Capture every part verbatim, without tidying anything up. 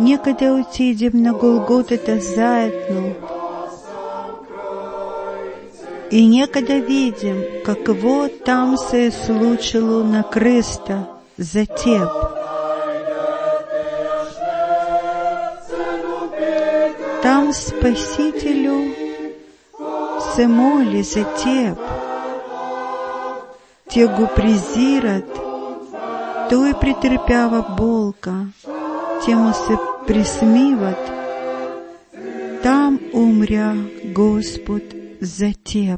Некогда отидем на Голготата заедно, и некогда видим, какво там се е случило на кръста за теб. Там Спасителю се моли за теб. Те го презират, той претърпява болка, те му се присмиват. Там умря Господ за теб.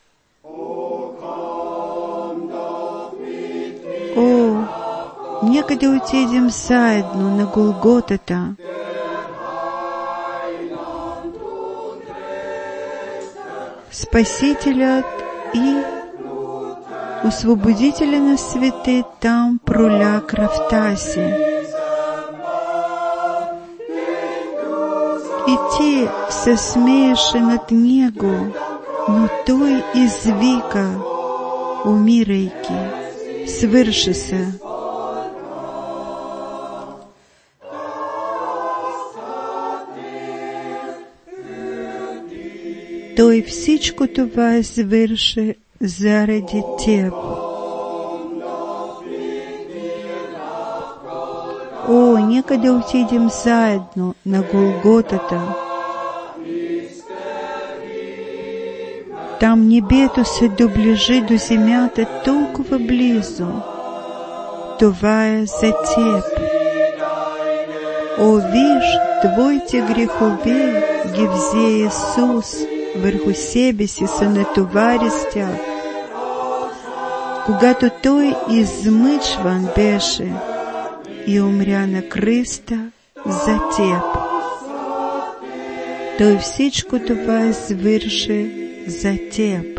О, некогда отидем заедно на Голготата. Спасителят и Освободителя на свете там проля кръвта си. И ти се смееше над него, но той извика, умирайки, свърши се. Той всичко това извърши заради теб. О, некогда отидем заедно на Голготата. Там небето се доближи до земята толкова близо. Това е за теб. О, виж, твоите грехове ги взе Исус, върху себе си се натовари с тях. Когато Той измъчван беше и умря на кръста за теб. Той всичко това извърши за теб.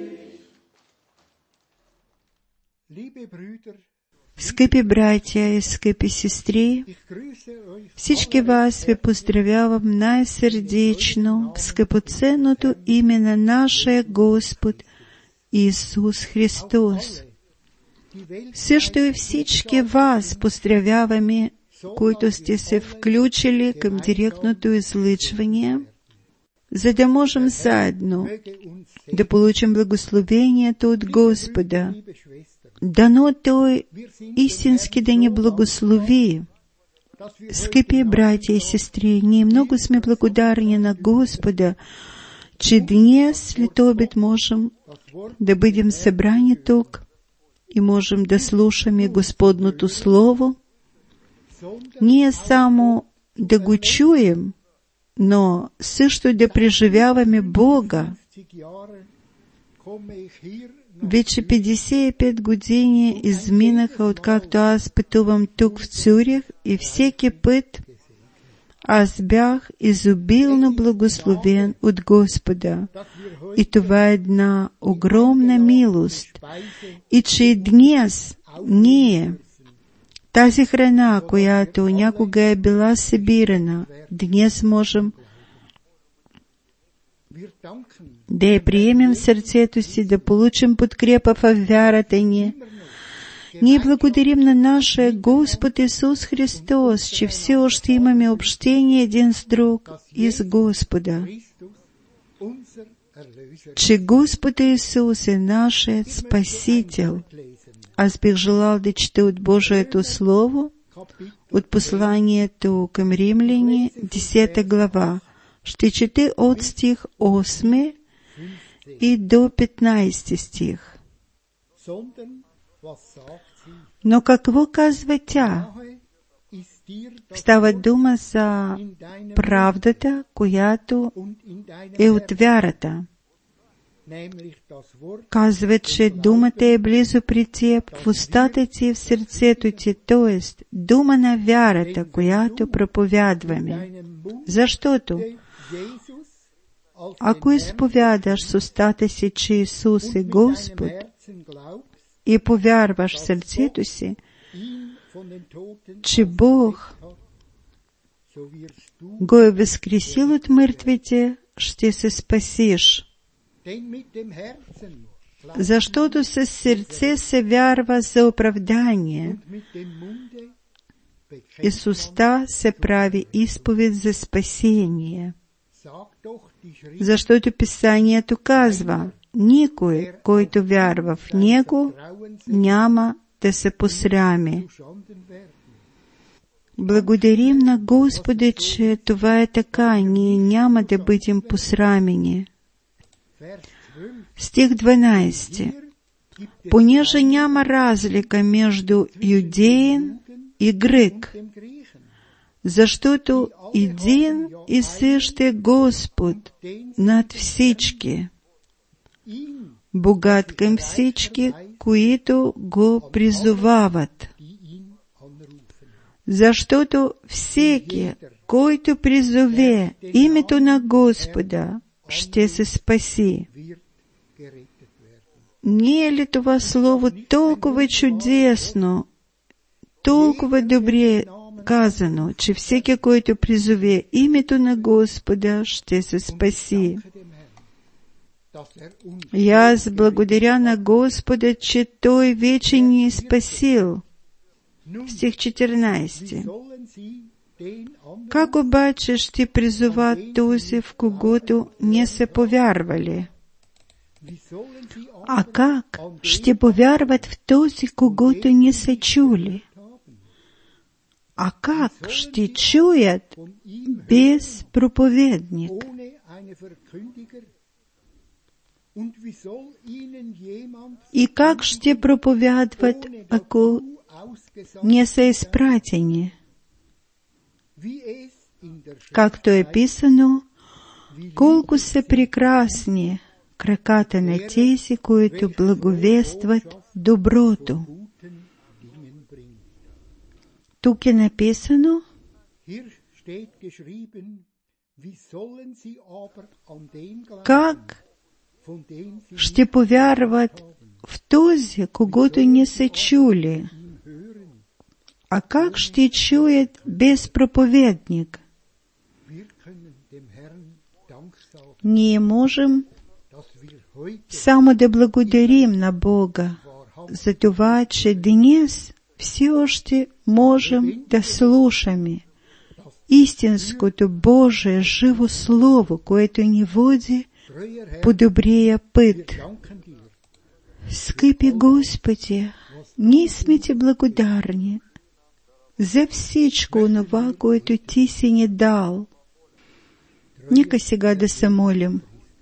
Скъпи братя и скъпи сестри, всички вас ви поздравявам най-сърдечно в скъпоценното име на нашия Господ Исус Христос. Също и всички вас поздравяваме, които сте се включили към директното излъчване, за да можем заедно да получим благословението от Господа. Дано Той истински да ни благослови. Скъпи братя и сестри, ние много сме благодарни на Господа, че днес след обед можем да бъдем събрани тук и можем да слушаме Господното Слово. Ние само да го чуем, но също да преживяваме Бога. Вече петдесет и пет години изминаха, откакто аз пътувам тук в Цюрих, и всеки път аз бях изобилно благословен от Господа. И това е една огромна милост. И че и днес ние, тази храна, която някога е била събирана, днес можем да я приемем в сърцето си, да получим подкрепа в вярата ни. Ние благодарим на нашия Господ Исус Христос, че все още имаме общение един с друг и с Господа. Че Господ Исус е нашият Спасител. Аз бих желал да чета от Божието Слово, от посланието към Римляни, десета глава. Ще чете от стих осми и до петнайсети стих. Но какво казва тя? Става дума за правдата, която е от вярата. Казва, че думата е близо при теб, в устата ти и в сърцето ти, т.е. дума на вярата, която проповядваме. Защото ако изповядаш с устата си, че Исус е Господ, и повярваш в сърцето си, че Бог го е възкресил от мъртвите, ще се спасиш. Защото със сърце се вярва за оправдание, Исуста се прави изповед за спасение. Защото Писанието казва, никой, който вярва в Него, няма да се посрами. Благодарим на Господа, че това е така, ние няма да бъдем посрамени. Стих дванадесети. Понеже няма разлика между юдеин и грек, защото един и същ е Господ над всички, богат към всички, които го призовават. Защото всеки, който призове името на Господа, ще се спаси. Не е ли това слово толкова чудесно, толкова добре казано, че всеки, който призове името на Господа, ще се спаси? И аз благодаря на Господа, че Той вече ни е спасил. Стих четирнадесети. Как обаче ще призоват този, в когото не са повярвали? А как ще повярват в този, когото не са чули? А как ще чуят без проповедник? И как ще проповядват, ако не са изпратени? Както е писано, колко са прекрасни краката на тези, които благовестват доброто. Тук е написано, как ще повярват в този, когото не са чули. А как ще чуят без проповедник? Ние можем само да благодарим на Бога за това, че днес все още можем да слушаме истинското Божие живо Слово, което ни води по добрия път. Скъпи Господи, ние сме Ти благодарни за всичко онова, което Ти си ни дал. Нека сега да се молим.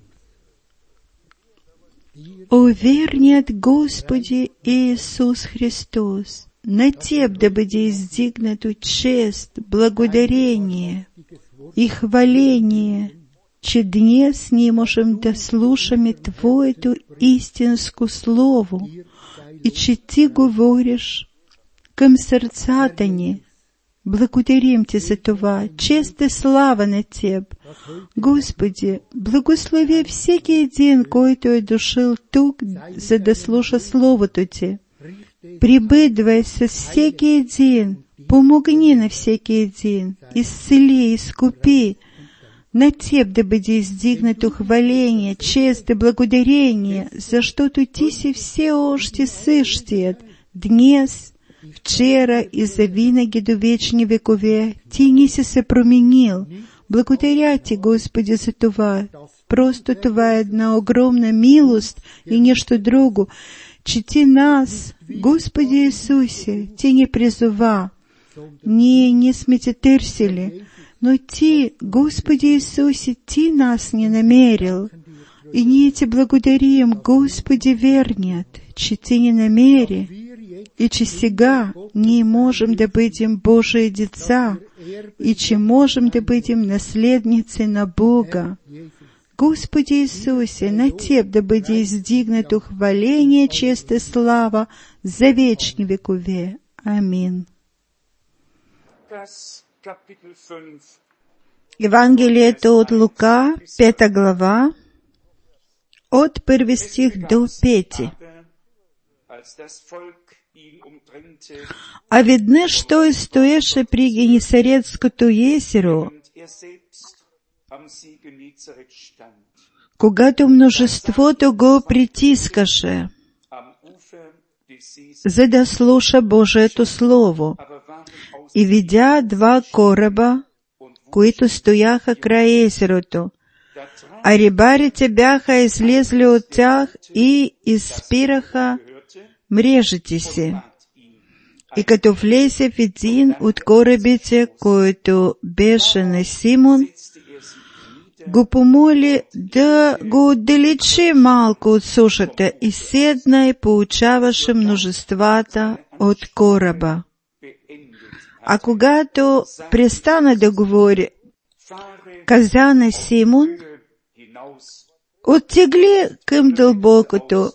О верният Господи Иисус Христос, на Теб да бъде издигнато чест, благодарение и хваление, че днес ние можем да слушаме Твоето истинско Слово и че Ти говориш към сърцата ни. Благодарим Ти за това. Чест и слава на Теб. Господи, благослови всеки един, който е дошъл тук, за да слуша Словото Ти. Прибъдвай с всеки един, помогни на всеки един, изцели, изкупи. На Теб да бъде издигнато хваление, чест и благодарение, защото Ти си все още същият, днес, вчера и завинаги до вечни векове. Ти не си се променил. Благодаря Ти, Господи, за това. Просто това е една огромна милост и нищо друго, че Ти нас, Господи Исусе, Ти ни призова. Ние не сме Те търсили, но Ти, Господи Исусе, Ти нас не намерил. И ние Ти благодарим, Господи верният, че Ти ни намери, и че сега ние можем да бъдем Божии деца, и че можем да бъдем наследници на Бога. Господи Исусе, на Теб да бъде издигнато хваление, чест и слава за вечни векове. Амин. Евангелието от Лука, пета глава, от първи стих до пети. А веднъж той стоеше при Генесаретското езеро, когато множеството го притискаше. за да слуша Божието Слово. И видя два кораба, които стояха край езерото, а рибарите бяха излезли от тях и изпираха мрежите си. И като влезе в един от корабите, който беше на Симон, го помоли да го отдалечи малко от сушата и седна и поучаваше множествата от кораба. А когато престана да говори, каза на Симон: оттегли към дълбокото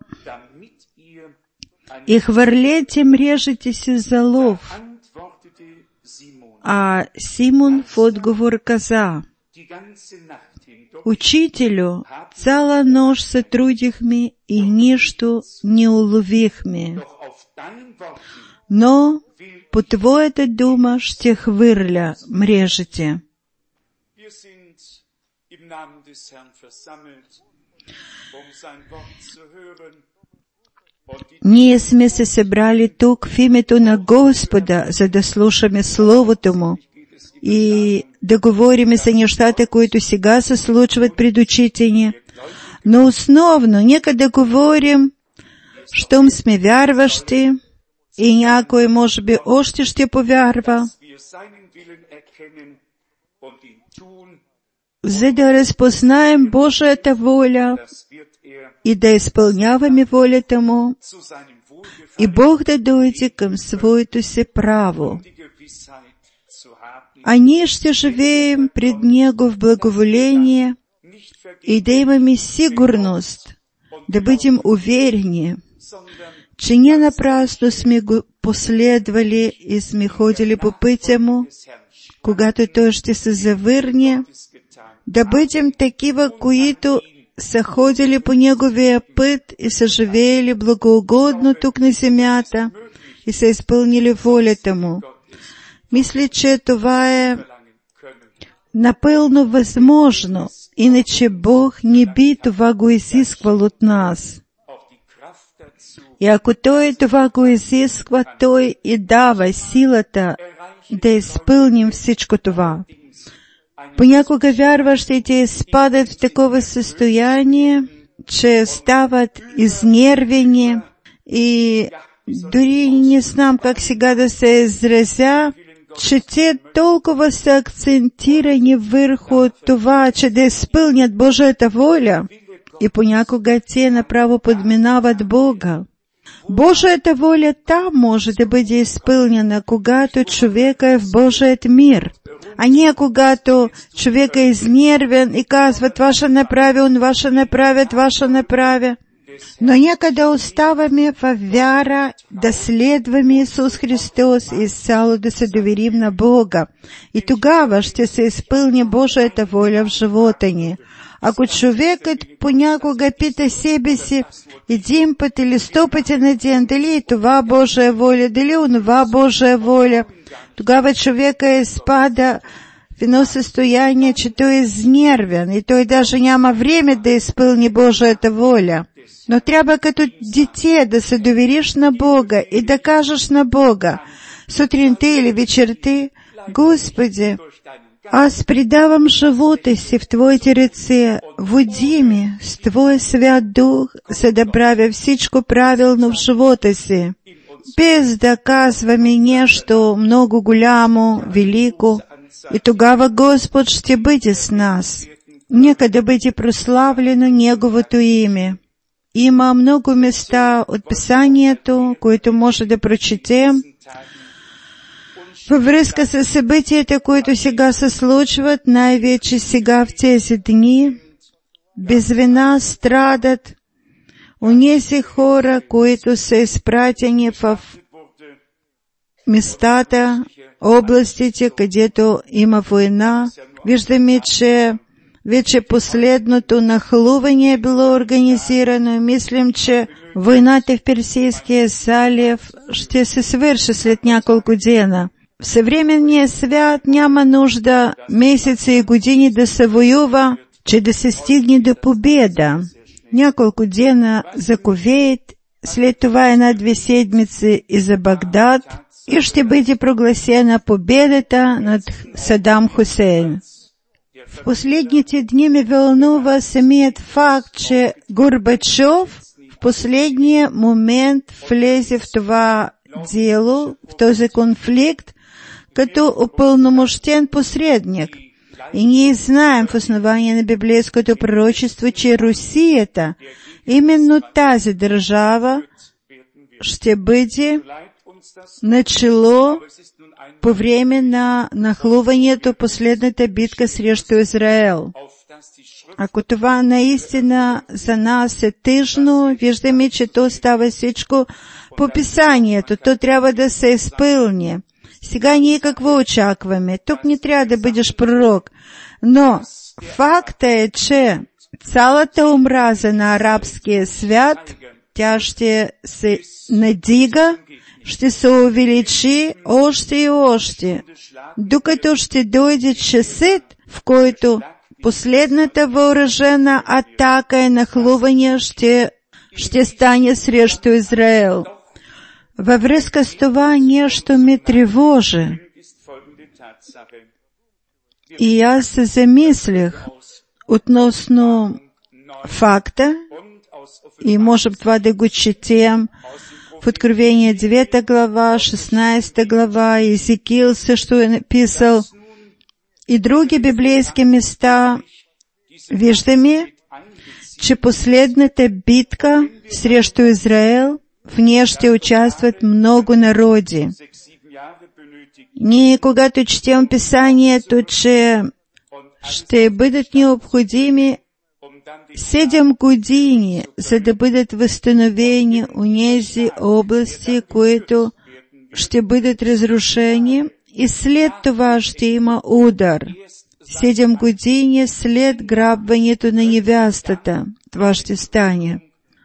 и хвърлете мрежите си за лов. А Симон в отговор каза: Учителю, цяла нощ се трудихме и нищо не уловихме. Но по Твоята дума ще хвърля мрежите. Ние сме се събрали тук в името на Господа, за да слушаме Словото Му и да говорим за нещата, които сега се случват пред очите ни. Но основно, нека да говорим, щом сме вярващи, и някой, може би, още ще повярва, за да разпознаем Божията воля и да изпълняваме волята Му, и Бог да дойде към своето си право. А ние ще живеем пред Него в благоволение и да имаме сигурност, да бъдем уверени, че не напрасно сме го последвали и сме ходили по пътя Му, когато Той ще се завърне, да бъдем такива, които са ходили по Неговия път и са живеели благоугодно тук на земята и са изпълнили волята Му. Мисля, че това е напълно възможно, иначе Бог не би това го изисквал от нас. И ако Той това го изисква, Той и дава силата да изпълним всичко това. Понякога вярващите изпадат в такова състояние, че стават изнервени и дори не знам как сега да се изразя, че те толкова са акцентирани върху това, че да изпълнят Божията воля, и понякога те направо подминават Бога. Божията воля там може да бъде изпълнена, когато човека е в Божият мир, а не когато човек е изнервен и казва: това ще направи, онова ще направи, това ще направи. Но нека да оставаме в вяра, да следваме Исус Христос и изцяло да се доверим на Бога. И тогава ще се изпълни Божията воля в живота ни. Ако човекът понякога пита себе си един път или сто пъти на ден, дали е това Божия воля, дали онова Божия воля, тогава човека изпада в едно състояние, че той е изнервен и той даже няма време да изпълни Божията воля. Но трябва като дете да се довериш на Бога и да кажеш на Бога сутринта или вечерта: Господи, аз предавам живота си в Твоите ръце, води ми с Твоя свят дух, за да правя всичко правилно в живота си, без да казваме нещо много голямо, велико, и тогава Господ ще бъде с нас. Нека да бъде прославлено Неговото име. Има много места от Писанието, които може да прочетем във връзка с събитията, които сега се случват, най-вече сега в тези дни. Без вина страдат онези хора, които са изпратени в местата, областите, където има война. Виждаме, че вече последното нахлуване е било организирано. Мислим, че войната в Персийския залив ще се свърши след няколко дена. В съвременния свят няма нужда месеци и години да се воюва, че да се стигне до победа. Няколко дена за Кувейт след това една две седмици и за Багдад, и ще бъде прогласена победата над Садам Хусейн. В последните дни ме вълнува самият факт, че Горбачов в последния момент влезе в това дело, в този конфликт, като упълномощен посредник. И ние знаем в основание на библейското пророчество, че Русията, именно тази държава, ще бъде начало по време на нахлуването последната битка срещу Израел. Ако това наистина за нас е тъжно, виждаме, че то става всичко по Писанието. То трябва да се изпълни. Сега ние какво очакваме? Тук не трябва да бъдеш пророк. Но факта е, че цялата омраза на арабския свят, тя ще се надига, ще се увеличи още и още, докато ще дойде часът, в който последната въоръжена атака и нахлуване ще, ще стане срещу Израел. Във връзка с това нещо ме тревожи. И аз се замислих относно факта, и можем това да го четем в Откровение девета глава, шестнадесета глава, Езекиил също е написал, и други библейски места. Виждаме, че последната битка срещу Израел, в нея ще участват много народи. Ние, когато четем Писанието, че ще бъдат необходими седем години, за да бъдат възстановени онези области, които ще бъдат разрушени, и след това ще има удар. Седем години след грабването на невястата. Това ще стане.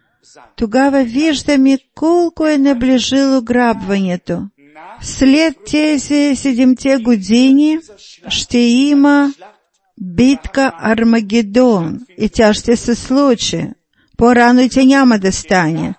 Тогава виждаме колко е наближило грабването. След тези седемте години ще има битка Армагедон, и тя ще се случи. По-рано тя няма да стане,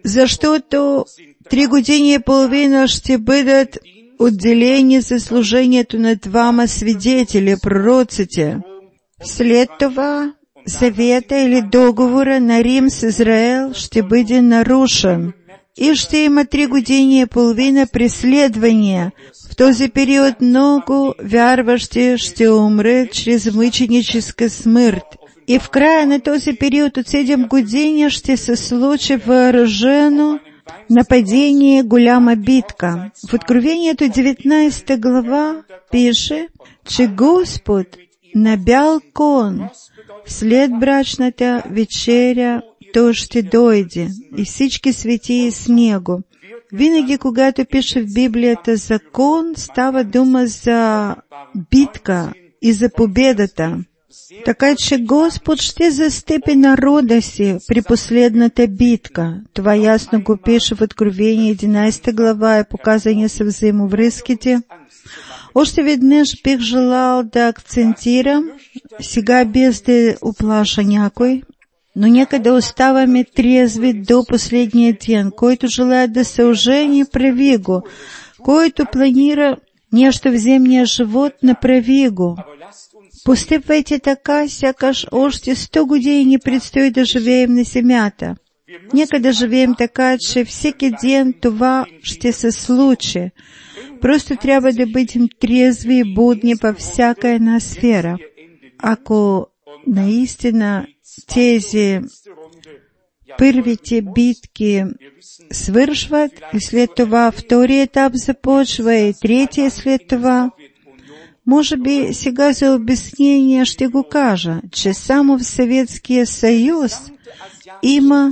защото три години и половина ще бъдат отделени за служението на двама свидетели, пророците. След това завета или договора на Рим с Израел ще бъде нарушен и ще има три години и половина преследвания. В този период много вярващи ще умрат чрез мъченическа смърт. И в края на този период от седем години ще се случи въоръжено нападение, голяма битка. В Откровението деветнадесета глава пише, че Господ на бял кон след брачната вечеря той ще дойде и всички светии с него. Винаги, когато пише в Библията закон, става дума за битка и за победата. Така че Господ ще застъпи народа си при последната битка. Това ясно го пише в Откровение единадесета глава и показани са взаимовръзките. Още веднъж бих желал да акцентирам, сега без да оплаша някой, но нека да оставаме трезви до последния ден. Който желая да се ожени, прави го. Който планира нещо в земния живот, направи го. Постъпвайте така, сякаш още сто години ни предстои да живеем на земята. Нека да живеем така, че всеки ден това ще се случи. Просто трябва да бъдем трезви и будни по всяка една сфера. Ако наистина тези първите битки свършват, и след това втори етап започва, и третия след това, може би сега за обяснение ще го кажа, че само в Съветския съюз има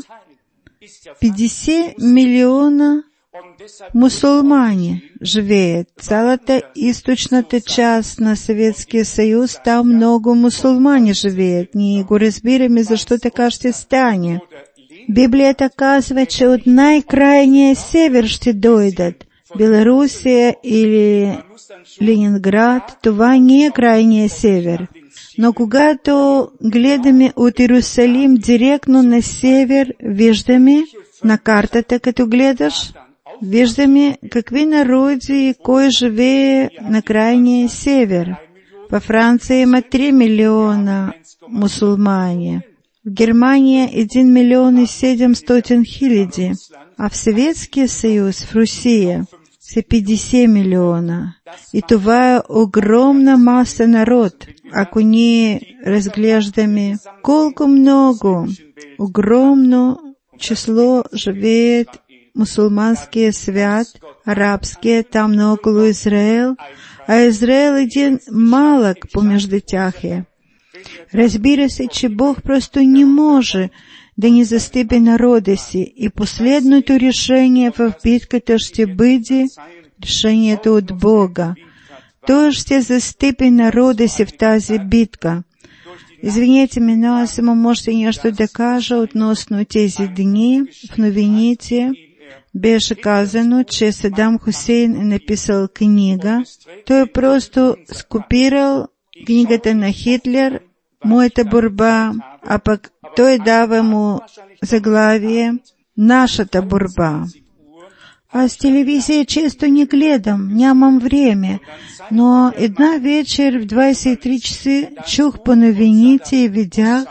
петдесет милиона мусулмани живеят. Цялата източната част на Съветския съюз, там много мусулмани живеят. Ние го разбираме, защо така ще стане. Библията казва, че от най-крайния север ще дойдат. Белорусия или Ленинград, това не е крайния север. Но когато гледаме от Иерусалим директно на север, виждаме на картата, като гледаш, виждаме какви народи и кой живее на крайния север. Във Франция има три милиона мусулмани, в Германия един милион и седемстотин хиляди, а в Съветския съюз, в Русия, са петдесет милиона. И това е огромна маса народ. Ако ние разглеждаме колко много, огромно число живеят мусулманския свят, арабския, там наоколо Израел, а Израел един малък помежду тях е. Разбира се, че Бог просто не може да не застъпи народа си, и последното решение в битката ще бъде решението от Бога. Той ще застъпи народа си в тази битка. Извинете ме, но аз имам още нещо да кажа относно тези дни. В новините беше казано, че Садам Хусейн е написал книга. Той просто скопирал книгата на Хитлер, Моята борба, а пък той дава му заглавие Нашата борба. Аз телевизия често не гледам, нямам време, но една вечер в двайсет и три часа чух по новините и видях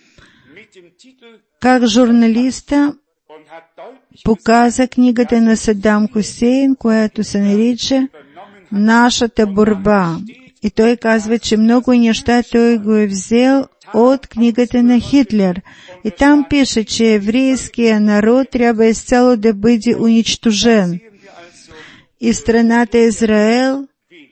как журналиста показа книгата на Садам Хусейн, която се нарича Нашата борба. И той казва, че много неща той го е взел от книгата на Хитлер. И там пише, че еврейския народ трябва изцяло да бъде унищожен. И страната Израел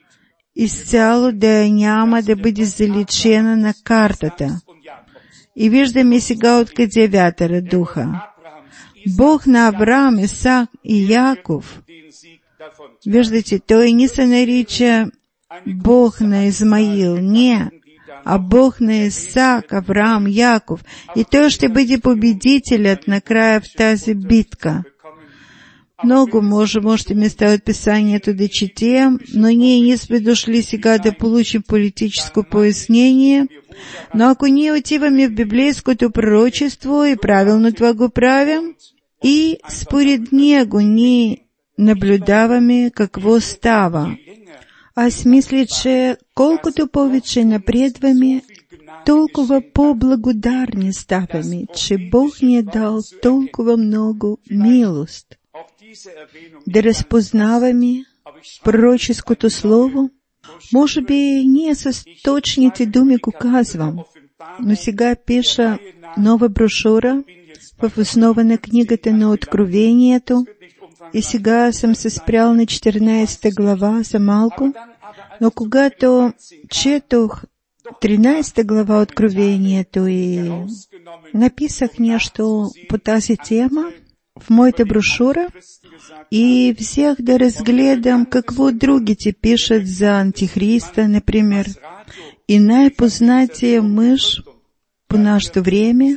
изцяло да няма да бъде заличена на картата. И виждаме сега откъде вятъра духа. Бог на Авраам, Исак и Яков. Виждате, той не се нарича Бог на Измаил, не, а Бог на Исак, Авраам, Яков. И той ще бъде победителят накрая в тази битка. Много можем още места от Писанието да четем, но ние не сме дошли сега да получим политическо пояснение. Но ако ние отиваме в библейското пророчество и правилно това го правим, и според него ние наблюдаваме какво става. Аз мисля, че колкото повече напредваме, толкова по-благодарни ставаме, че Бог ни е дал толкова много милост. Да разпознаваме пророческото слово. Може би ние с точните думи го казвам, но сега пиша нова брошура в основа на книгата на Откровението, и сега съм се спрял на четиринайсета глава за малко, но когато четох тринайсета глава Откровението и написах нещо по тази тема в моята брошура и взех да разгледам какво другите пишат за Антихриста, например. И най-познатия мъж по нашето време,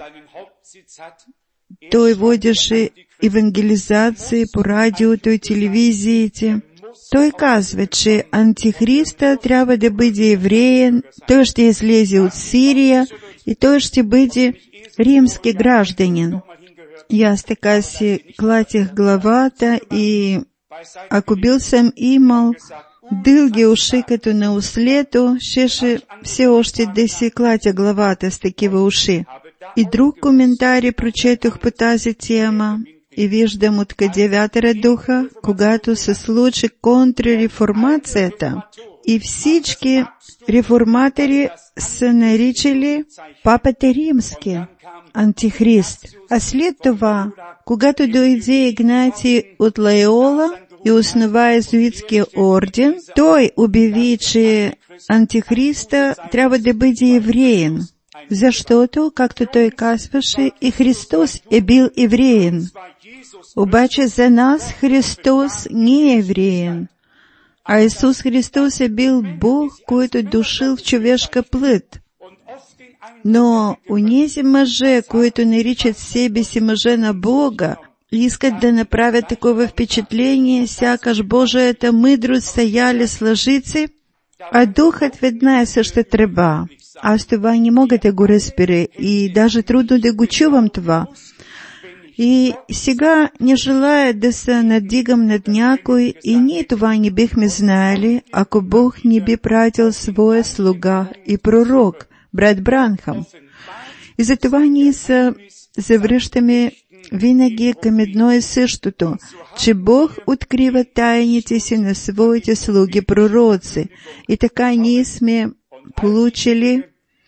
той водеше евангелизации по радиото и телевизиите. Той казва, че Антихриста трябва да бъде евреен, той ще излезе от Сирия и той ще бъде римски гражданин. И аз така си клатих главата и ако бил съм имал дълги уши като на ослето, щеше все още да си клатя главата с такива уши. И друг коментари прочетох по тази тема и виждам откъде вятъра духа, когато се случи контрреформацията. И всички реформатори са наричали Папата Римски, Антихрист. А след това, когато дойде Игнатий от Лайола и основа Иезуитския орден, той обяви, че Антихриста трябва да бъде евреин. Защото, както той казваше, и Христос е бил евреин. Обаче за нас Христос не е евреин, а Исус Христос е бил Бог, който дошъл в човешка плът. Но онези мъже, които наричат себе си мъже на Бога, искат да направят такова впечатление, сякаш Божията мъдрост стояли с лъжици, а духът в една и съща тръба. аз това не мога да го разбера и даже трудно да го чувам това. И сега не желая да се надигам над някой и ние това не бихме знали, ако Бог не би пратил своя слуга и пророк, брат Бранхам. И затова ние се завръщаме винаги към едно и същото, че Бог открива тайните си на своите слуги пророци. И така ние сме получили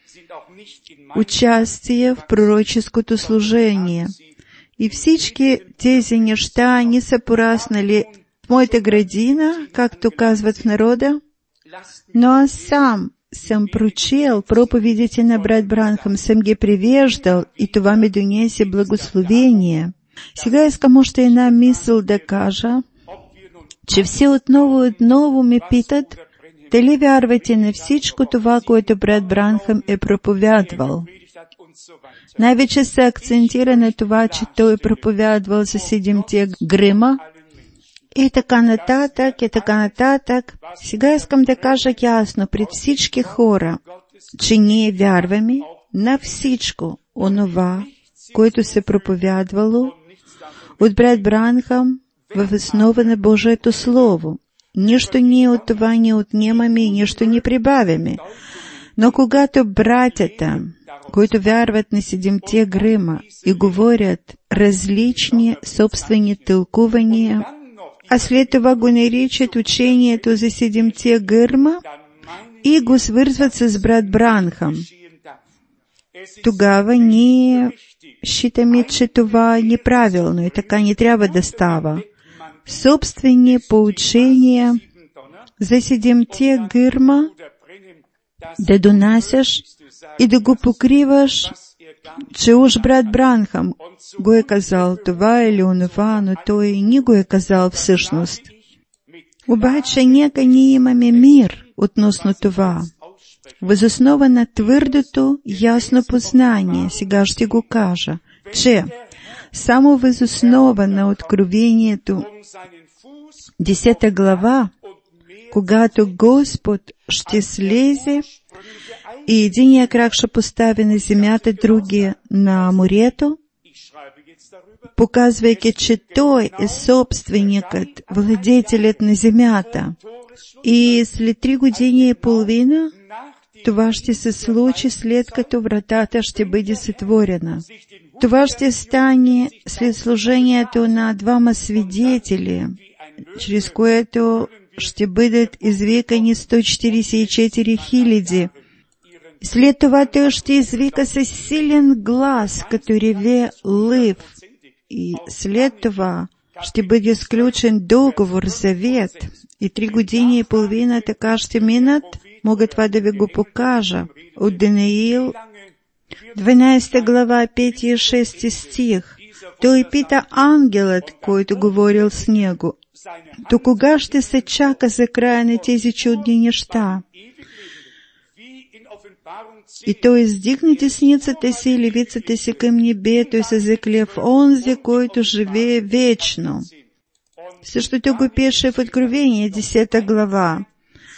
участие в пророческото служение. И всички тези неща не са пораснали в моята градина, както казват в народа, но аз сам съм прочел проповедите на брат Бранхам, съм ги привеждал и това ми донесе благословение. Сега искам още една мисъл да кажа, че все отново и отново ме питат, дали вярвате на всичко това, което брат Бранхам е проповядвал. Най-вече се акцентира на това, че той е проповядвал за седемте грима и така нататък, и така нататък. Сега искам да кажа ясно пред всички хора, че ние вярваме на всичко онова, което се проповядвало от брат Бранхам в основа на Божието Слово. Нищо ние от това не отнемаме и нищо не прибавяме. Но когато братята, които вярват на седемте грима и говорят различни собствени тълкувания, а след това го наричат учението за седемте грима и го свързват с брат Бранхам, тогава ние считаме, че това е неправилно и така не трябва да става. Собствени поучения за седемте грима да донасяш и да го покриваш, че уж брат Бранхам го е казал това или онова, но той не го е казал всъщност. Обаче нека ние имаме мир относно това. Въз основа на твърдото, ясно познание, сега ще го кажа, че само въз основа на откровението, десета глава, когато Господ ще слезе и единия крак ще постави на земята, другия на морето, показвайки, че Той е собственикът, владетелят на земята. И след три години и половина това ще се случи, след като вратата ще бъде затворена. Това ще стане след служението на двама свидетели, чрез което ще бъдат извикани сто четиридесет и четири хиляди. След това той ще извика със силен глас, като реве лъв. И след това ще бъде сключен договор, завет. И три години и половина така ще минат. Мога това да ви го покажа. От Даниил, дванадесета глава, пети и шести стих. Той пита ангелът, който говорил с него: то кога ще се чака за края на тези чудни неща? И той издигна десницата си и левицата си към небето и се закле в онзи, който живее вечно. Същото го пише в Откровение, десета глава.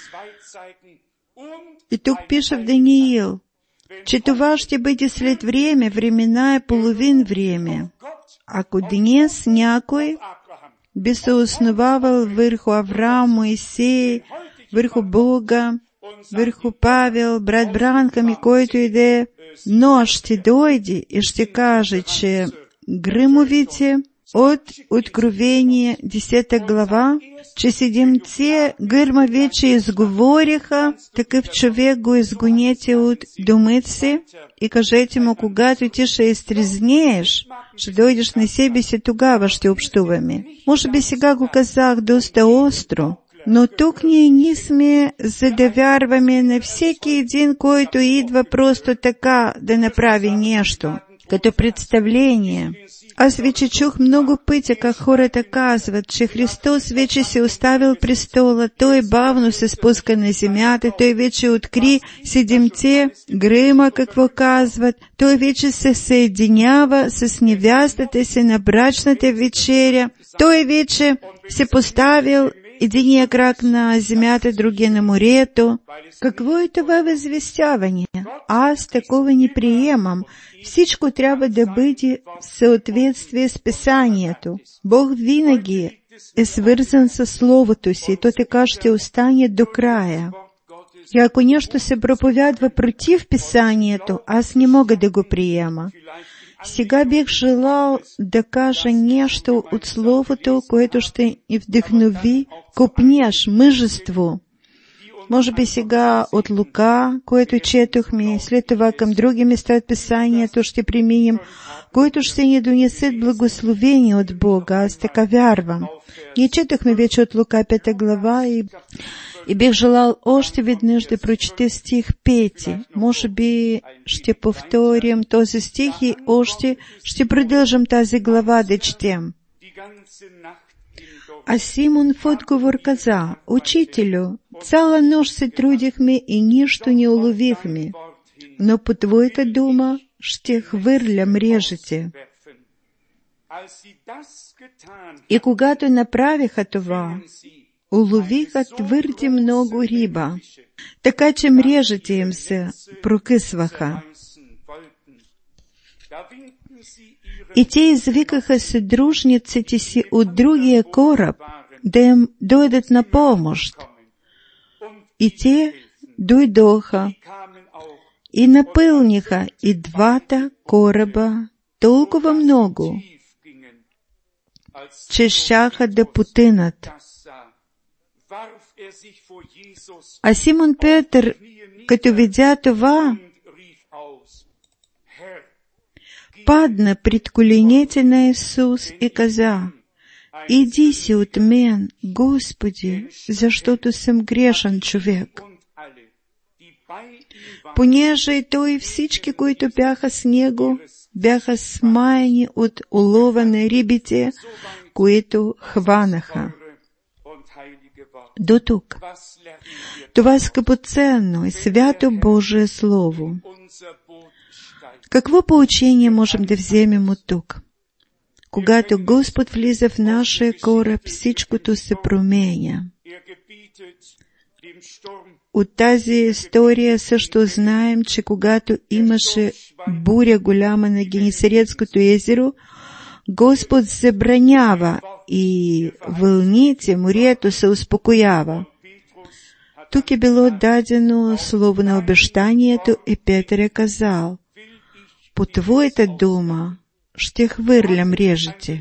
И тук пише в Даниил, че това ще бъде след време, времена е половин време. Ако днес някой би се основавал върху Авраам, Моисей, върху Бога, върху Павел, брат Бранхам и който иде, но ще дойде и ще каже, че гримовите от Откровение, десета глава, че седемте грима вече изговориха, такъв човек го изгонете от домът си и кажете му, когато ти ще изтрезнееш, ще дойдеш на себе си, тогава ще общуваме. Може би сега го казах доста остро, но тук ние не сме за да вярваме на всеки един, който идва просто така да направи нещо, като представление. Аз вече чух много пъти, как хората казват, че Христос вече се оставил престола, Той бавно се спуска на земята, Той вече откри седемте грима, какво казват, Той вече се съединява с невястата си на брачната вечеря, Той вече се поставил единия крак на земята, другия на морето. Какво е това възвестяване? Аз такова не приемам. Всичко трябва да бъде в съответствие с Писанието. Бог винаги е свързан със Словото си, то така ще остане до края. И ако нещо се проповядва против Писанието, аз не мога да го приема. Сега бих желал да кажа нещо от Словото, което ще ни вдъхнови копнеж, мъжество. Може би сега от Лука, което четохме, след това към други места от Писанието ще преминем, които ще ни донесат благословение от Бога. Аз така вярвам. Ние четохме вече от Лука пета глава и, и бих желал още веднъж да прочете стих пети. Може би ще повторим този стих и още ще продължим тази глава да четем. А Симон в отговор каза: Учителю, цяла нощ се трудихме и нищо не уловихме, но по Твоята дума ще хвърля мрежите. И когато направиха това, уловиха твърде много риба, така че мрежите им се прокъсваха. И те извикаха съдружниците си от другия кораб да им дойдат на помощ. И те дойдоха и напълниха и двата кораба толкова много, че щяха да потънат. А Симон Петър, като видя това, падна пред коленете на Исус и каза: Иди си от мен, Господи, защото съм грешен човек. Понеже и той и всички, които бяха с него, бяха смаяни от улова на рибите, които хванаха. До тук. Това скъпоценно и свято Божие Слово. Какво поучение можем да вземем от тук? Когато Господ влиза в нашия кораб, всичкото се променя. От тази история също знаем, че когато имаше буря голяма на Генесаретското езеро, Господ забранява и вълните, морето се успокоява. Тук е било дадено слово на обещанието и Петър е казал: по Твоята дума ще хвърля мрежите.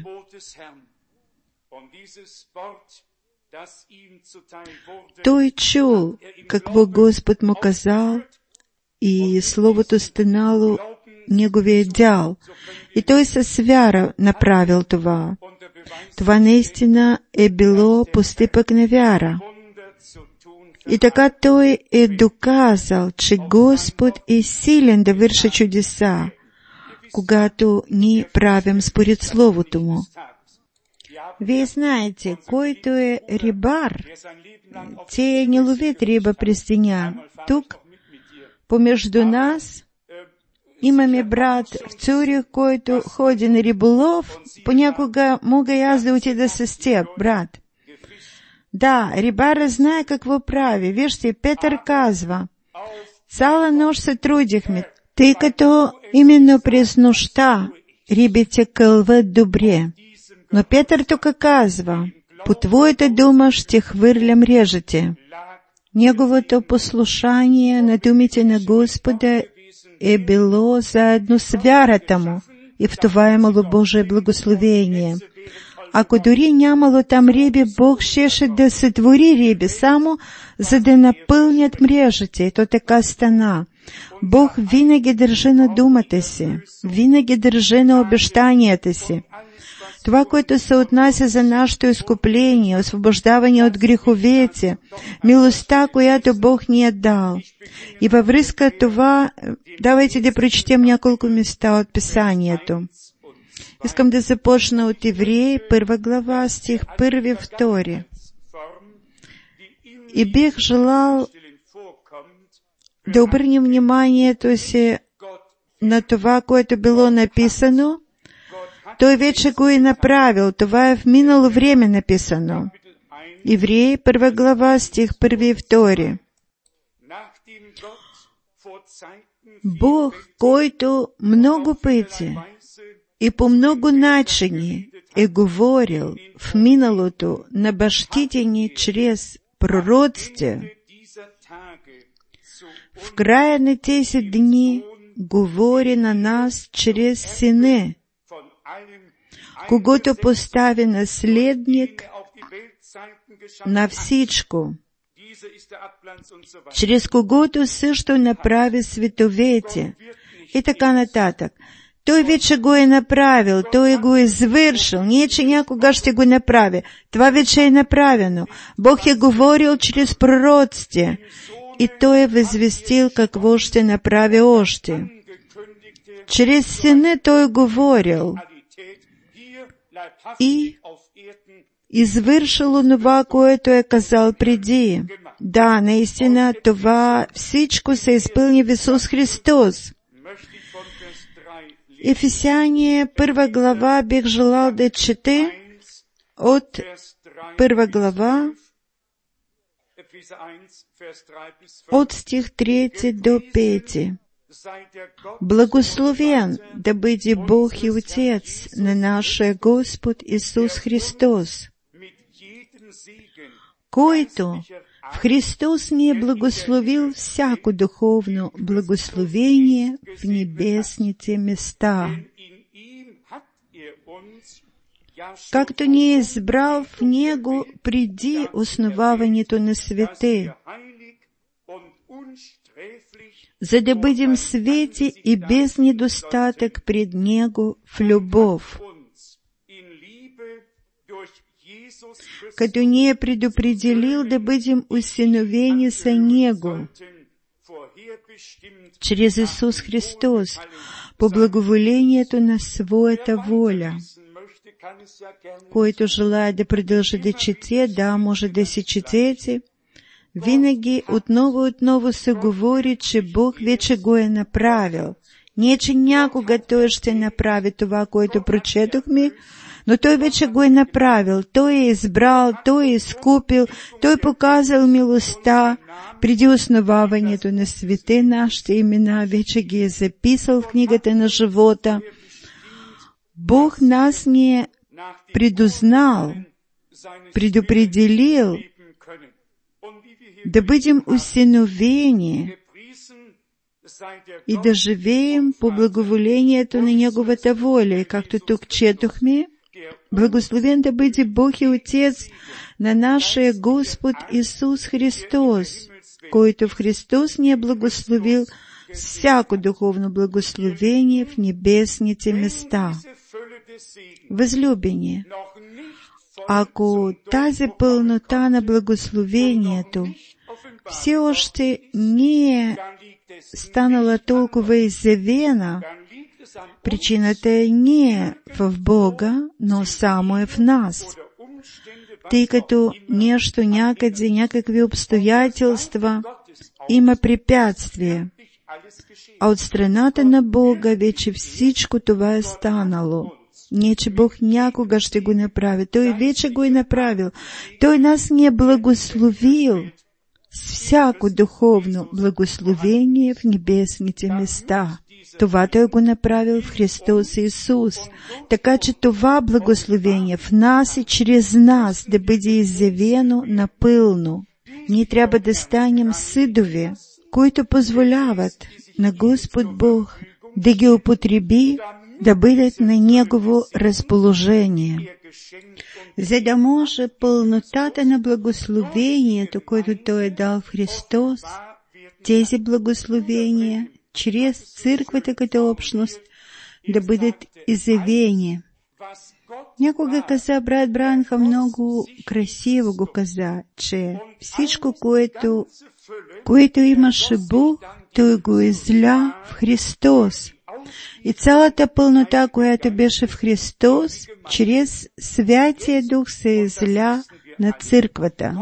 Той чул какво Господ му казал и словото станало неговия дял. И той със вяра направил това. Това наистина е било постъпък на вяра. И така той е доказал, че Господ е силен да върши чудеса, когато ние правим според Словото Му. Вие знаете, който е рибар, те не ловят риба през деня. Тук, помежду нас, имаме брат в Цюрих, който ходи на риболов. Понякога мога и аз да отида с теб, брат. Да, рибара знае какво прави. Вижте, Петър казва: цяла нощ се трудихме, тъй като именно през нощта рибите кълват добре. Но Петър тук казва: по Твоята дума ще хвърля мрежите. Неговото послушание на думите на Господа е било заедно с вярата му и в това е имало Божие благословение. Ако дори нямало там риби, Бог щеше да сътвори риби, само за да напълнят мрежите. И то така стана. Бог винаги държи на думата си, винаги държи на обещанията си. Това, което се отнася за нашето изкупление, освобождаване от греховете, милостта, която Бог ни е дал. И във връзка това, давайте да прочетем няколко места от Писанието. Искам да започна от Евреи, първа глава, стих първи, втори. И бих желал да обърнем вниманието си на това, което било написано. Той вече го е направил. Това е в минало време написано. Евреи, първа глава, стих първи и втори. Бог, който много пъти и по много начини е говорил в миналото на бащите ни чрез пророците, в края на тези дни говори на нас чрез Сина, когото постави наследник на всичко, чрез когото също направи световете и така нататък. Той вече го е направил, Той го е извършил, не че някога ще го направи. Това вече е направено. Бог е говорил чрез пророците и Той е възвестил какво ще направи още. Чрез Сина Той е говорил и извършил онова, което е казал преди. Да, наистина, това всичко се изпълни в Исус Христос. Ефесяния, първа глава, бих желал да чете от първа глава, от стих трети до пети. Благословен да бъде Бог и Отец на нашия Господ Исус Христос, който в Христос ни е благословил всяко духовно благословение в небесните места, както ни е избрал в Него преди основаването на свете, за да бъдем свети и без недостатък пред Него в любов, като ни е предопределил да бъдем усиновени са Него, чрез Исус Христос, по благоволението на своята воля. Който желая да продължи да чете, да, може да си четете. Винаги отново-отново се говори, че Бог вече го е направил. Не, че някога Той ще направи това, което прочетохме, но Той вече го е направил. Той е избрал, Той е изкупил, Той показал милостта преди основаването на свете. Нашите имена вече ги е записал в книгата на живота. Бог нас ни е предузнал, предопределил да бъдем усиновени и да живеем по благоволението на Неговата воля. И както тук четохме, благословен да бъде Бог и Отец на нашия Господ Исус Христос, който в Христос ни е благословил с всяко духовно благословение в небесните места. Възлюбени, ако тази пълнота на благословението все още не е станала толкова изявена, причината е не е в Бога, но само е в нас. Тъй като нещо някъде, някакви обстоятелства има препятствие, а от страната на Бога вече всичко това е станало. Не, че Бог някога ще го направи. Той вече го е направил. Той нас ни е благословил с всяко духовно благословение в небесните места. Това Той го направил в Христос Исус. Така че това благословение в нас и чрез нас да бъде изявено напълно. Ние трябва да станем съдове, които позволяват на Господ Бог да ги употреби, да бъдат на Негово разположение, за да може пълнотата на благословението, което Той е дал в Христос, тези благословения, чрез църквата като общност, да бъдат изявени. Някога каза брат Бранхам, много красиво го каза, че всичко, което, което имаше Бог, Той го изля в Христос. И цялата пълнота, която беше в Христос, чрез Святия Дух се изля на църквата.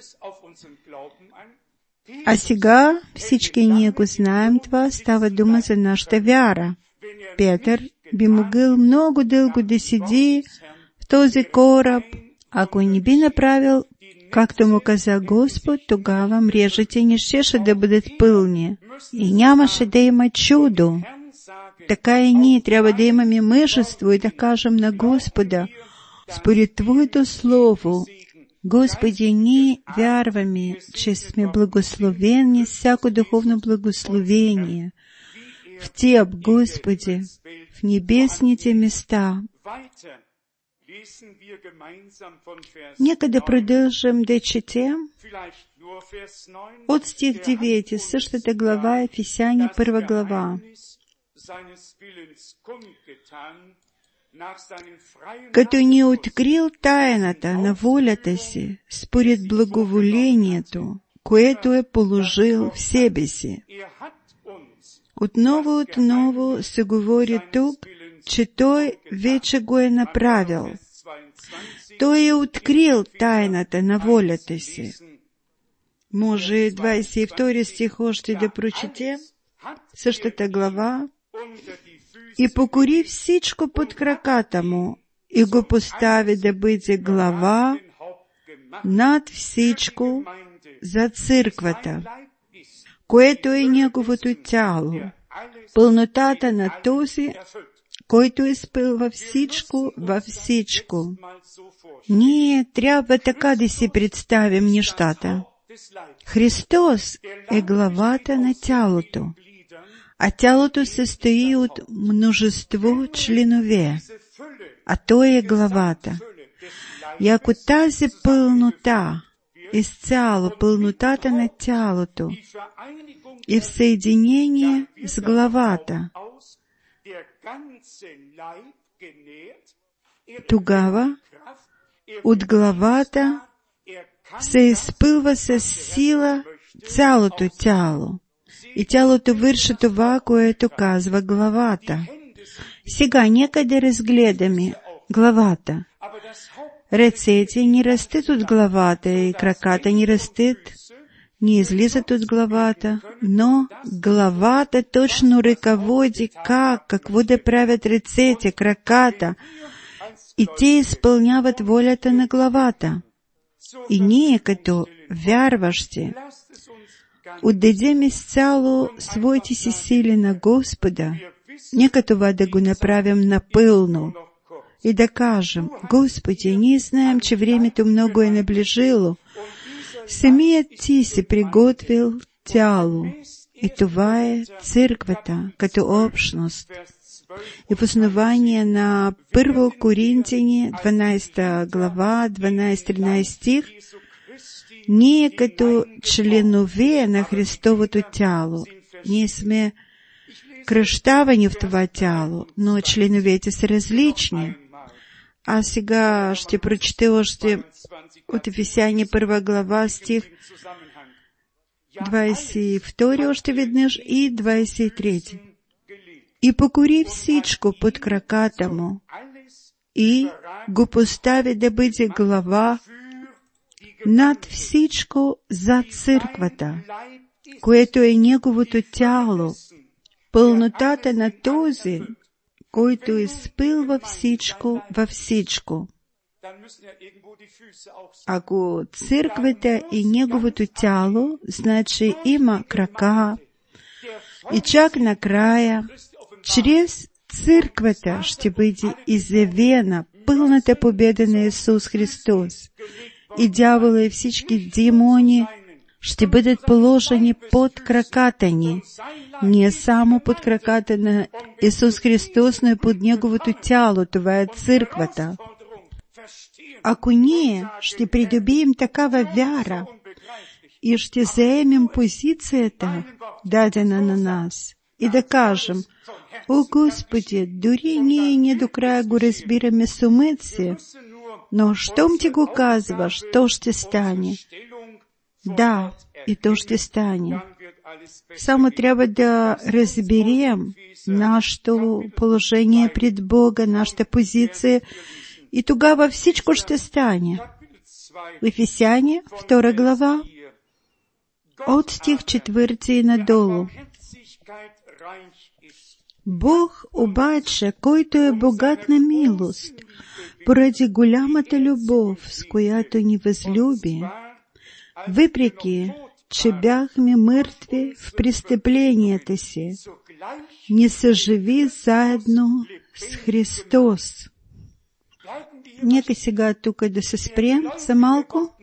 А сега всички ние го знаем, това става дума за нашата вяра. Петър би могъл много дълго да седи в този кораб, ако не би направил Как тому казав Господь, тогава мрежете не щеше да бъдат пълни. И нямаше да има чудо. Така и ние трябва да имаме мъжество и да кажем на Господа, според Твоето Слово, Господи, ние вярваме, че сме благословени всяко духовно благословение в Теб, Господи, в небесните места. Нека да продължим да четем от стих девети, същата глава, Ефесяни, първа глава. Като ни открил тайната на волята си, според благоволението, което е положил в себе си. Отново, отново се говори тук, че Той вече го е направил. Той е открил тайната на волята си. Може двадесет и втори стих още да прочетем, същата глава. И покори всичко под краката му, и го постави да бъде глава над всичко за църквата, което е неговото тяло, пълнотата на този, който изпълва всичко във всичко. Ние трябва така да си представим нещата. Христос е главата на тялото, а тялото се състои от множество членове, а Той е главата. И ако тази пълнота, изцяло пълнотата на тялото, е в съединение с главата, тогава от главата се изпълва с сила цялото тяло. И тялото върши това, което казва главата. Сега нека да разгледаме главата. Ръцете не растат от главата и краката не растат, не излизат от главата, но главата точно ръководи как, какво да правят ръцете, краката, и те изпълняват волята на главата. И ние, като вярващи, отдадем изцяло своите си сили на Господа. Нека това да го направим напълно и да кажем: Господи, ние знаем, че времето много е наближило. Самият Ти си приготвил тяло, и това е църквата като общност. И в основание на Първо Коринтияни, дванадесета глава, дванадесет-тринадесет стих, ние като членове на Христовото тяло, ние сме кръщавани в това тяло, но членовете са различни. А сега ще прочета още от Ефесяни първа глава, стих двадесет и втори още веднъж и двадесет и трети. И покори всичко под краката му и го постави да бъде глава над всичко за църквата, което е неговото тяло, пълнотата на този, който изпълва всичко във всичко. Ако църквата е неговото тяло, значи има крака, и чак накрая, чрез църквата ще бъде изявена пълната победа на Исус Христос. И дявола и всички демони ще бъдат положени под краката ни. Не само под краката на Исус Христос, но и под Неговото тяло. Това е църквата. Ако ние ще придобием такава вяра и ще заемем позицията, дадена на нас, и да кажем: О, Господи, дори ние не до края го разбираме с умът си, но щом Ти го казваш, то ще стане. Да, и то ще стане. Само трябва да разберем нашето положение пред Бога, нашата позиция, и тогава всичко ще стане. В Ефесяни, втора глава, от стих четвърти и надолу. Бог обаче, който е богат на милост, поради голямата любов, с която ни възлюби, Въпреки, че бяхме мъртви в престъпленията си, ни съживи заедно с Христос. Нека сега тук да се спрем за малко.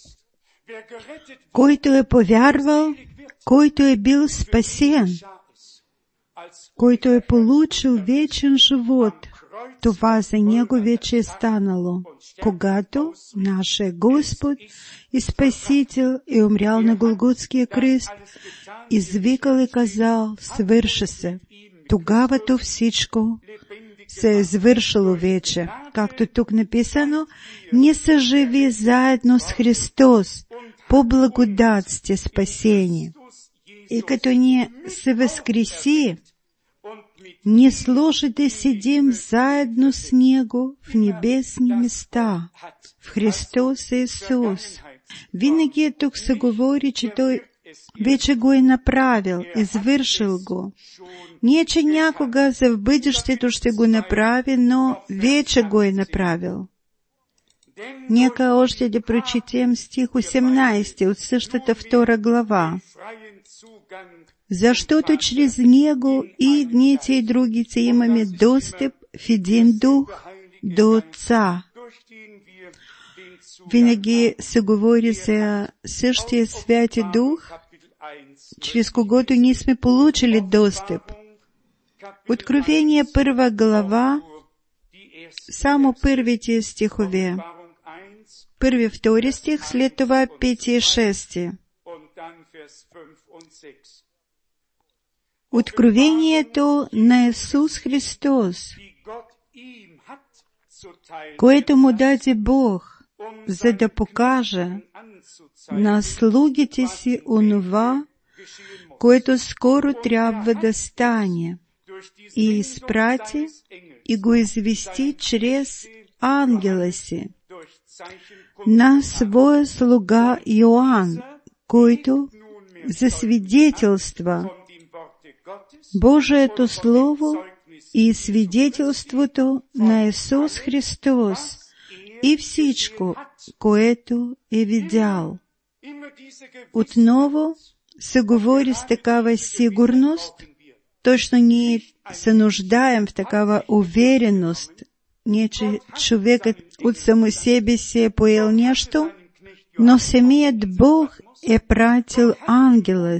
Който е повярвал, който е бил спасен, който е получил вечен живот, това за него вече е станало, когато нашия Господ и Спасител е умрял на Голготския кръст, извикал и казал, свърши се. Тогава то всичко се е свършило вече. Както тук написано, ни съживи заедно с Христос, по благодат сте спасени. И като ни се възкреси, ни сложи да седим заедно с Него в небесни места, в Христос Исус. Винаги е тук се говори, че Той вече го е направил, извършил го. Не, че някога за в бъдещето ще го направи, но вече го е направил. Нека още да прочетем стих осемнайсети от същата втора глава. Защото чрез Него и едните и другите имаме достъп в един дух до Отца. Винаги се говори за същия Святи Дух, чрез когото ние сме получили достъп. Откровение първа глава, само първите стихове. Първи, втори стих, след това пети и шести. Откровението на Исус Христос, което му даде Бог, за да покаже на слугите си онова, което скоро трябва да стане, и изпрати и го извести чрез ангела си на своя слуга Йоан, който засвидетелства Божието Слово и свидетелството на Исус Христос и всичко, което е видял. Отново се говори с такава сигурност, точно ние се нуждаем в такава увереност, не че човекът от само себе си е поел нещо, но самият Бог е пратил ангела.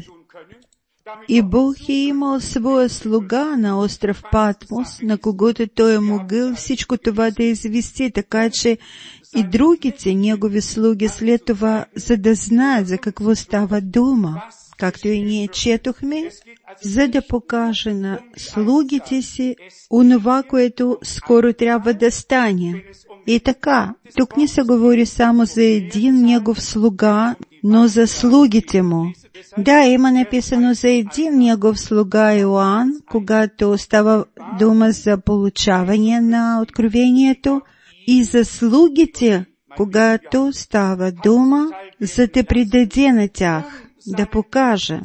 И Бог е имал своя слуга на остров Патмос, на когото Той е могъл всичко това да извести, така че и другите Негови слуги след това, за да знаят за какво става дума, както и ние четохме, за да покаже на слугите си онова, което скоро трябва да стане. И така, тук не се говори само за един Негов слуга, но за слугите му. Да, има написано за един Негов слуга Йоан, когато става дума за получаване на откровението, и за слугите, когато става дума за да придаде на тях, да покаже.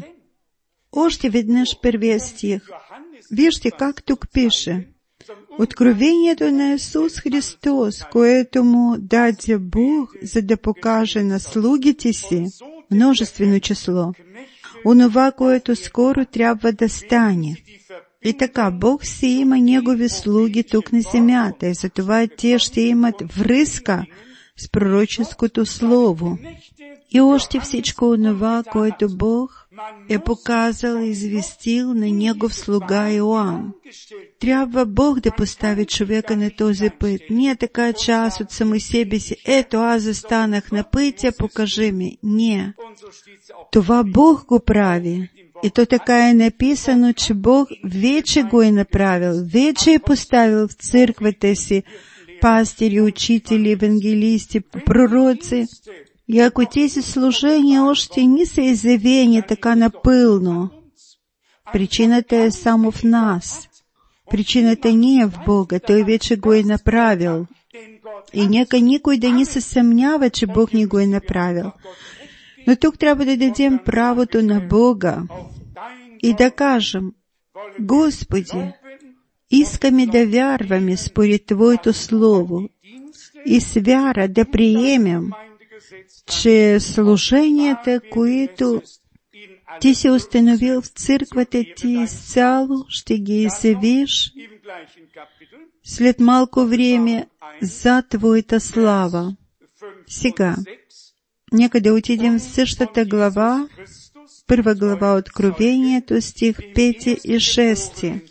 Още веднъж първия стих. Вижте как тук пише. Откровението на Исус Христос, което му даде Бог, за да покаже на слугите си, множествено число, онова, което скоро трябва да стане. И така, Бог си има Негови слуги тук на земята, и затова те ще имат връзка с пророческото слово. И още всичко онова, което Бог е показал и известил на Негов слуга Йоан. Трябва Бог да постави човека на този път. Не така, че аз от само себе си, ето аз застанах на пътя, покажи ми. Не. Това Бог го прави. И то така е написано, че Бог вече го е направил, вече е поставил в църквата си пастири, учители, евангелисти, пророци. И ако тези служения още не са изявени така напълно, причината е само в нас. Причината не е в Бога, Той вече го е направил. И нека никой да не се съмнява, че Бог не го е направил. Но тук трябва да дадем правото на Бога и да кажем: Господи, искаме да вярваме според Твоето Слово и с вяра да приемем че служението, което ти си установил в църквата ти изцяло, ще ги изявиш след малко време за Твоята слава. Сега, нека да отидем в същата глава, първа глава Откровението, стих пети и шести.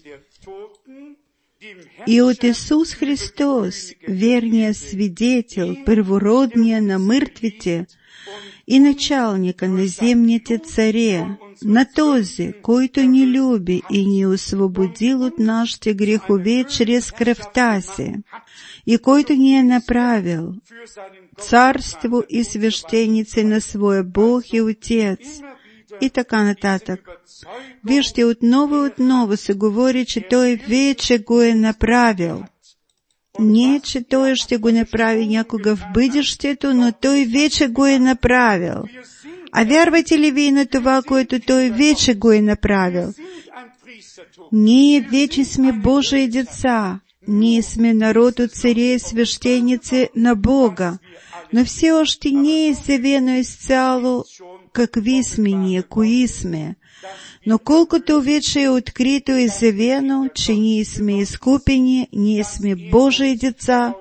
И от Исус Христос, верния свидетел, първородния на мъртвите и началника на земните царе, на този, който ни люби и ни освободил от нашите грехове чрез кръвта си, и който ни е направил царство и свещеници на своя Бог и Отец, и така нататък. Вижте, отново и отново се говори, че Той вече го е направил. Не, че Той ще го направи някога в бъдещето, но Той вече го е направил. А вярвате ли вие на това, което Той вече го е направил? Ние вече сме Божии деца. Ние сме народ от царе и свещеници на Бога. Но все още не е изявено изцяло какви сме ние, кои сме. Но колкото вече е открито и изявено, че ние сме изкупени, ние сме Божии деца,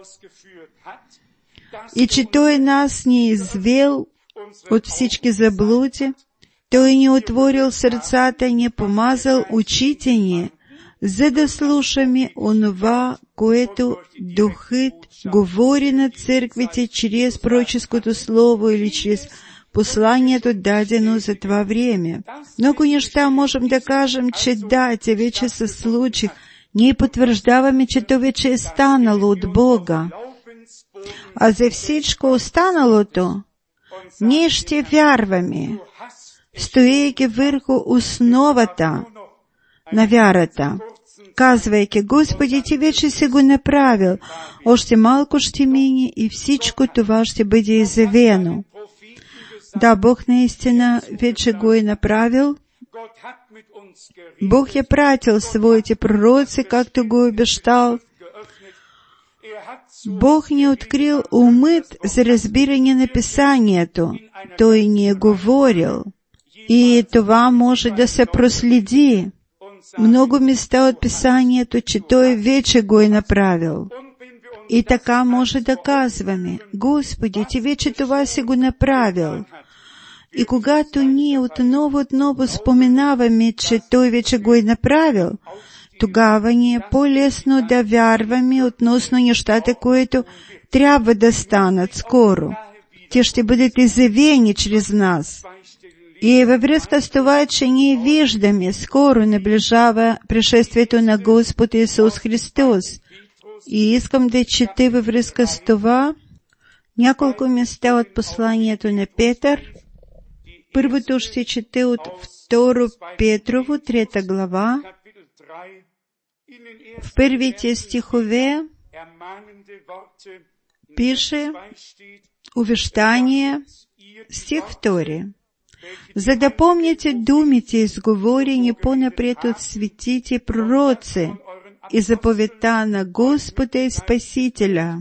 и че Той нас ни извел от всички заблуди, Той ни отворил сърцата, ни помазал очите ни, за да слушаме онова, което Духът говори на църквите чрез пророческото слово или чрез посланието, дадено за това време. Много неща можем да кажем, че да, те вече се случих. Ние потвърждаваме, че то вече е станало от Бога. А за всичко останалото, ние ще вярваме, стоейки върху основата на вярата, казвайки: Господи, Ти вече си го направил, още малко ще мине и всичко това ще бъде изявено. Да, Бог наистина вече го е направил. Бог е пратил своите пророци, както го обещал. Бог ни открил умът за разбиране на Писанието. Той ни е говорил. И това може да се проследи. Много места от Писанието, че Той вече го е направил. И така може да казваме: Господи, Ти вече това си го направил. И когато ние отново-отново споменаваме, че Той вече го е направил, тогава ни е по-лесно да вярваме относно нещата, които трябва да станат скоро. Те ще бъдат изявени чрез нас. И във връзка с това, че ние виждаме, скоро наближава пришествието на Господ Исус Христос. И искам да чета във връзка с това няколко места от посланието на Петър. Първото ще чете от Второ Петрово, трета глава. В първите стихове пише увещание, стих втори. За да помните думите, изговорени по-напред от светите пророци и заповедта на Господа и Спасителя.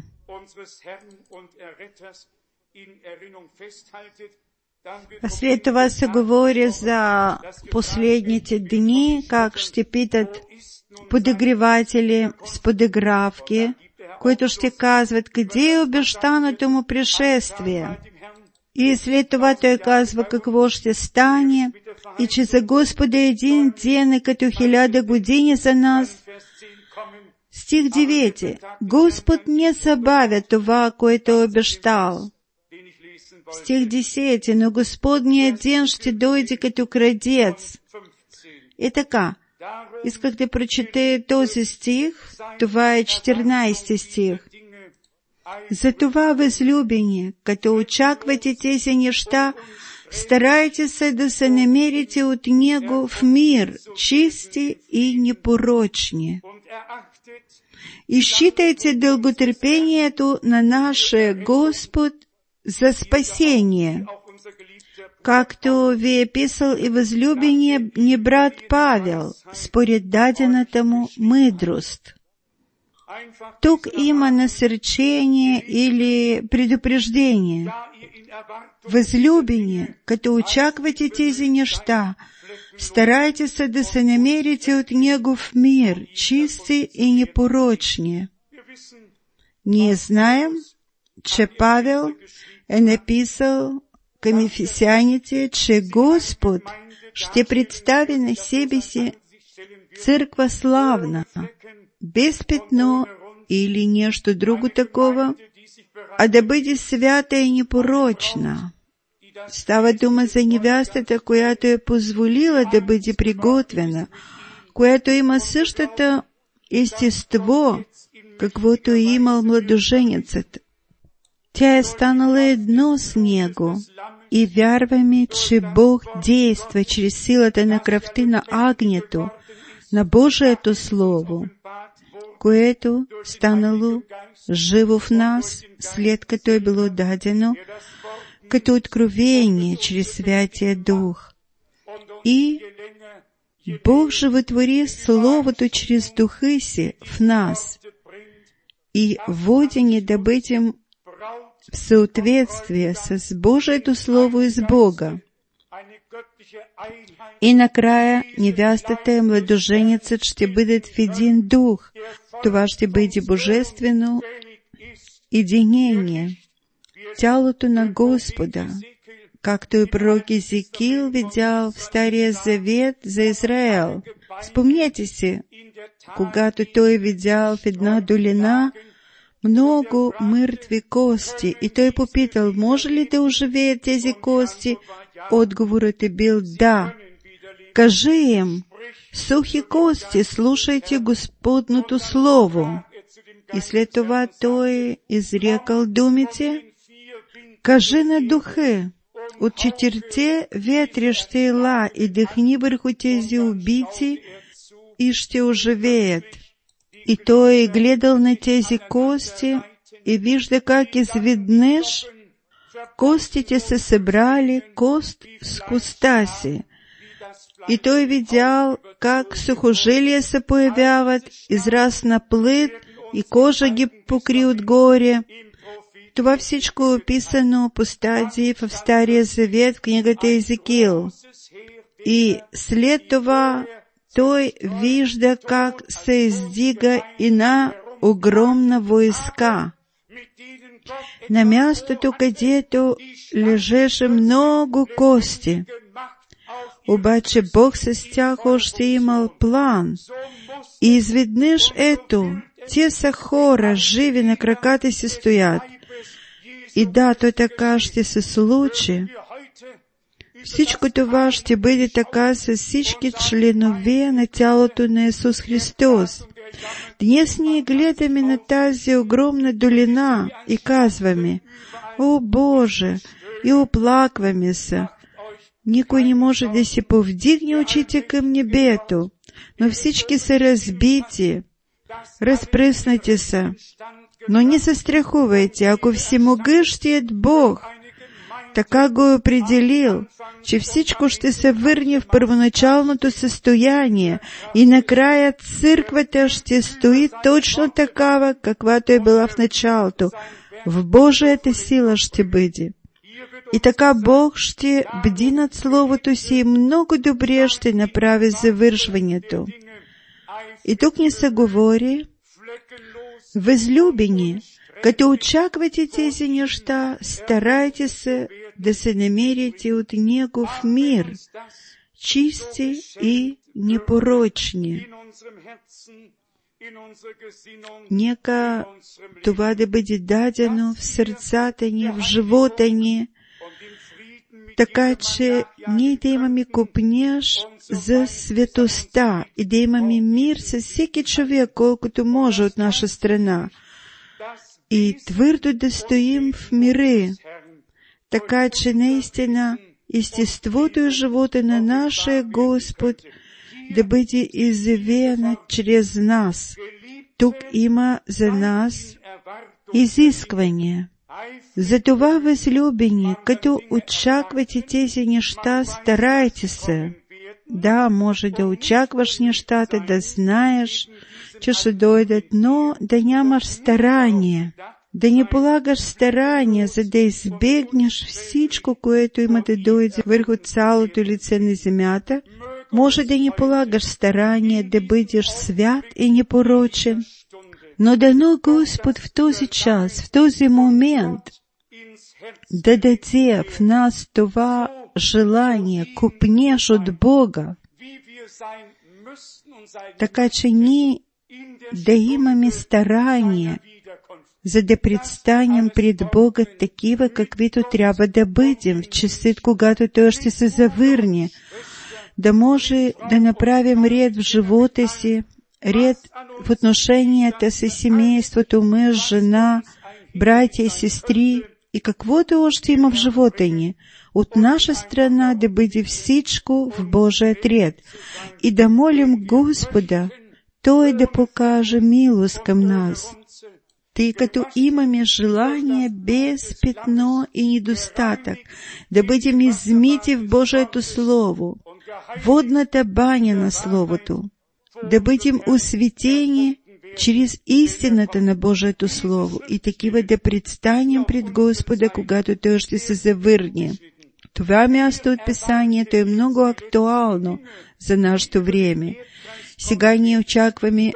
А след това се говори за последните дни, как ще питат подиграватели с подигравки, които ще казват: къде е обещаното му пришествие? И след това той казва какво ще стане, и че за Господа един ден е като хиляда години за нас. Стих девети. Господ не забавя това, което е обещал. Стих десети. Но Господният ден ще дойде като крадец. И така, исках да прочете този стих. Това е четиринайсети стих. Затова, възлюбени, като очаквате тези неща, старайте се да се намерите от Него в мир, чисти и непорочни. И считайте дълготърпението на нашия Господ за спасение, както ви е писал и възлюбеният ни брат Павел, според дадената му мъдрост. тук има насърчение или предупреждение. Възлюбени, като очаквате тези неща, старайтесь се да се намерите от Негов мир, чисти и непорочни. Ние знаем, че Павел е написал към ефесяните, че Господ ще представи на себе си църква славна, без петно или нещо друго такова, а да бъде свята и непорочна. Става дума за невястата, която е позволила да бъде приготвена, която има същото естество, каквото е имал младоженецът. Тя е станала едно с него и вярваме, че Бог действа чрез силата на кръвта на агнето, на Божието Слово, което станало живо в нас, след като е било дадено като откровение чрез Святия Дух. И Бог животвори Словото чрез Духа си в нас и води ни да бъдем в съответствие с Божието Слово и с Бога. И накрая невястата и младоженецът ще бъдат в един дух. Това ще бъде божествено единение, тялото на Господа, както и пророк Езекил видял в Стария Завет за Израел. Спомнете си, когато той видял в една долина много мъртви кости, и той попитал, може ли да оживеят тези кости? Отговорът е бил да. Кажи им, сухи кости, слушайте Господното Слово. И след това той изрекал думите, кажи на духа, от четирите ветри ще ела и дъхни върху тези убийци и ще оживеят. И той е гледал на тези кости и вижда как изведнъж костите се събрали кост с коста си. И той видял как сухожилия се появяват, израсна плът и кожа ги покри отгоре. Това всичко е описано по стадии в Стария Завет в книгата Езекил. И след това той вижда как се издига една огромна войска. На мястото, където лежеше много кости. Обаче Бог с тях още имал план. И изведнъж ето, те са хора, живи на краката си стоят. И да, то така ще се случи. Всичко това ще бъде така с всички членове на тялото на Исус Христос. Днес ние гледаме на тази огромна долина и казваме, о Боже, и оплакваме се. Никой не може да си повдигне очите към небето, но всички са разбити, разпръснати са. Но не се страхувайте, ако всемогъщият Бог така го е определил, че всичко ще се върне в първоначалното състояние и накрая църквата ще стои точно такава, каквато е била в началото. В Божията сила ще бъде. И така Бог ще бди над Словото си и много добре ще направи завършването. И тук ни се говори, възлюбени, като очаквате тези неща, старайте се да се намерите от Негов мир, чисти и непорочни. Нека това да бъде дадено в сърцата ни, в живота ни, така че ние да имаме копнеж за светостта и да имаме мир с всеки човек, колкото може от наша страна. И твърдо да стоим в мире, така че наистина естеството и живота на нашия Господ да бъде изявено чрез нас. Тук има за нас изисквания. Затова, възлюбени, като очаквате тези неща, старайте се. Да, може да очакваш нещата, да знаеш, че ще дойдат, но да нямаш старание, да не полагаш старание, за да избегнеш всичко, което има да дойде върху цялото лице на земята. Може да не полагаш старание да бъдеш свят и непорочен, но дано Господ в този час, в този момент, да даде в нас това желание, купнеж от Бога, така че ние да имаме старание, за да предстанем пред Бога такива, каквито трябва да бъдем в часът, когато Той ще се завърне, да може да направим ред в живота си, ред в отношенията с семейството, мъж, жена, братя и сестри и каквото още има в живота ни. От наша страна да бъде всичко в Божият ред и да молим Господа, Той да покаже милост към нас, тъй като имаме желание без петно и недостатък да бъдем измити в Божието Слово, водната баня на Словото, да бъдем осветени чрез истината на Божието Слово и такива да предстанем пред Господа, когато Той ще се завърне. Това място от Писанието е много актуално за нашето време. Сега ние очакваме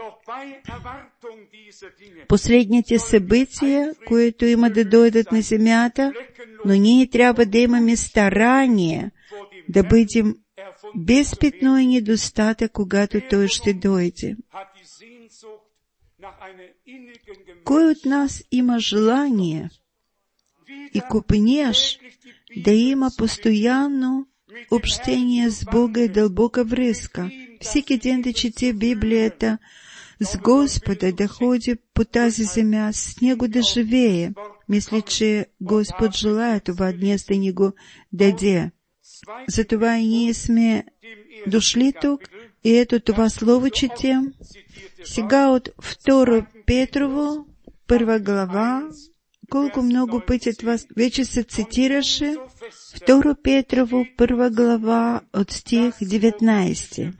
последните събития, които има да дойдат на земята, но ние трябва да имаме старание да бъдем без петно и недостатък, когато Той ще дойде. Кой от нас има желание и купнеж да има постоянно общение с Бога и дълбока връзка, всеки ден да чете Библията с Господа, да ходи по тази земя, с Него да живее? Мисля, че Господ желая това днес да ни го даде. Затова и ние сме дошли тук и ето това слово четем. Сега от Второ Петрово, първа глава, колко много пъти това вече се цитираше. Второ Петрово, първа глава, от стих деветнайсети.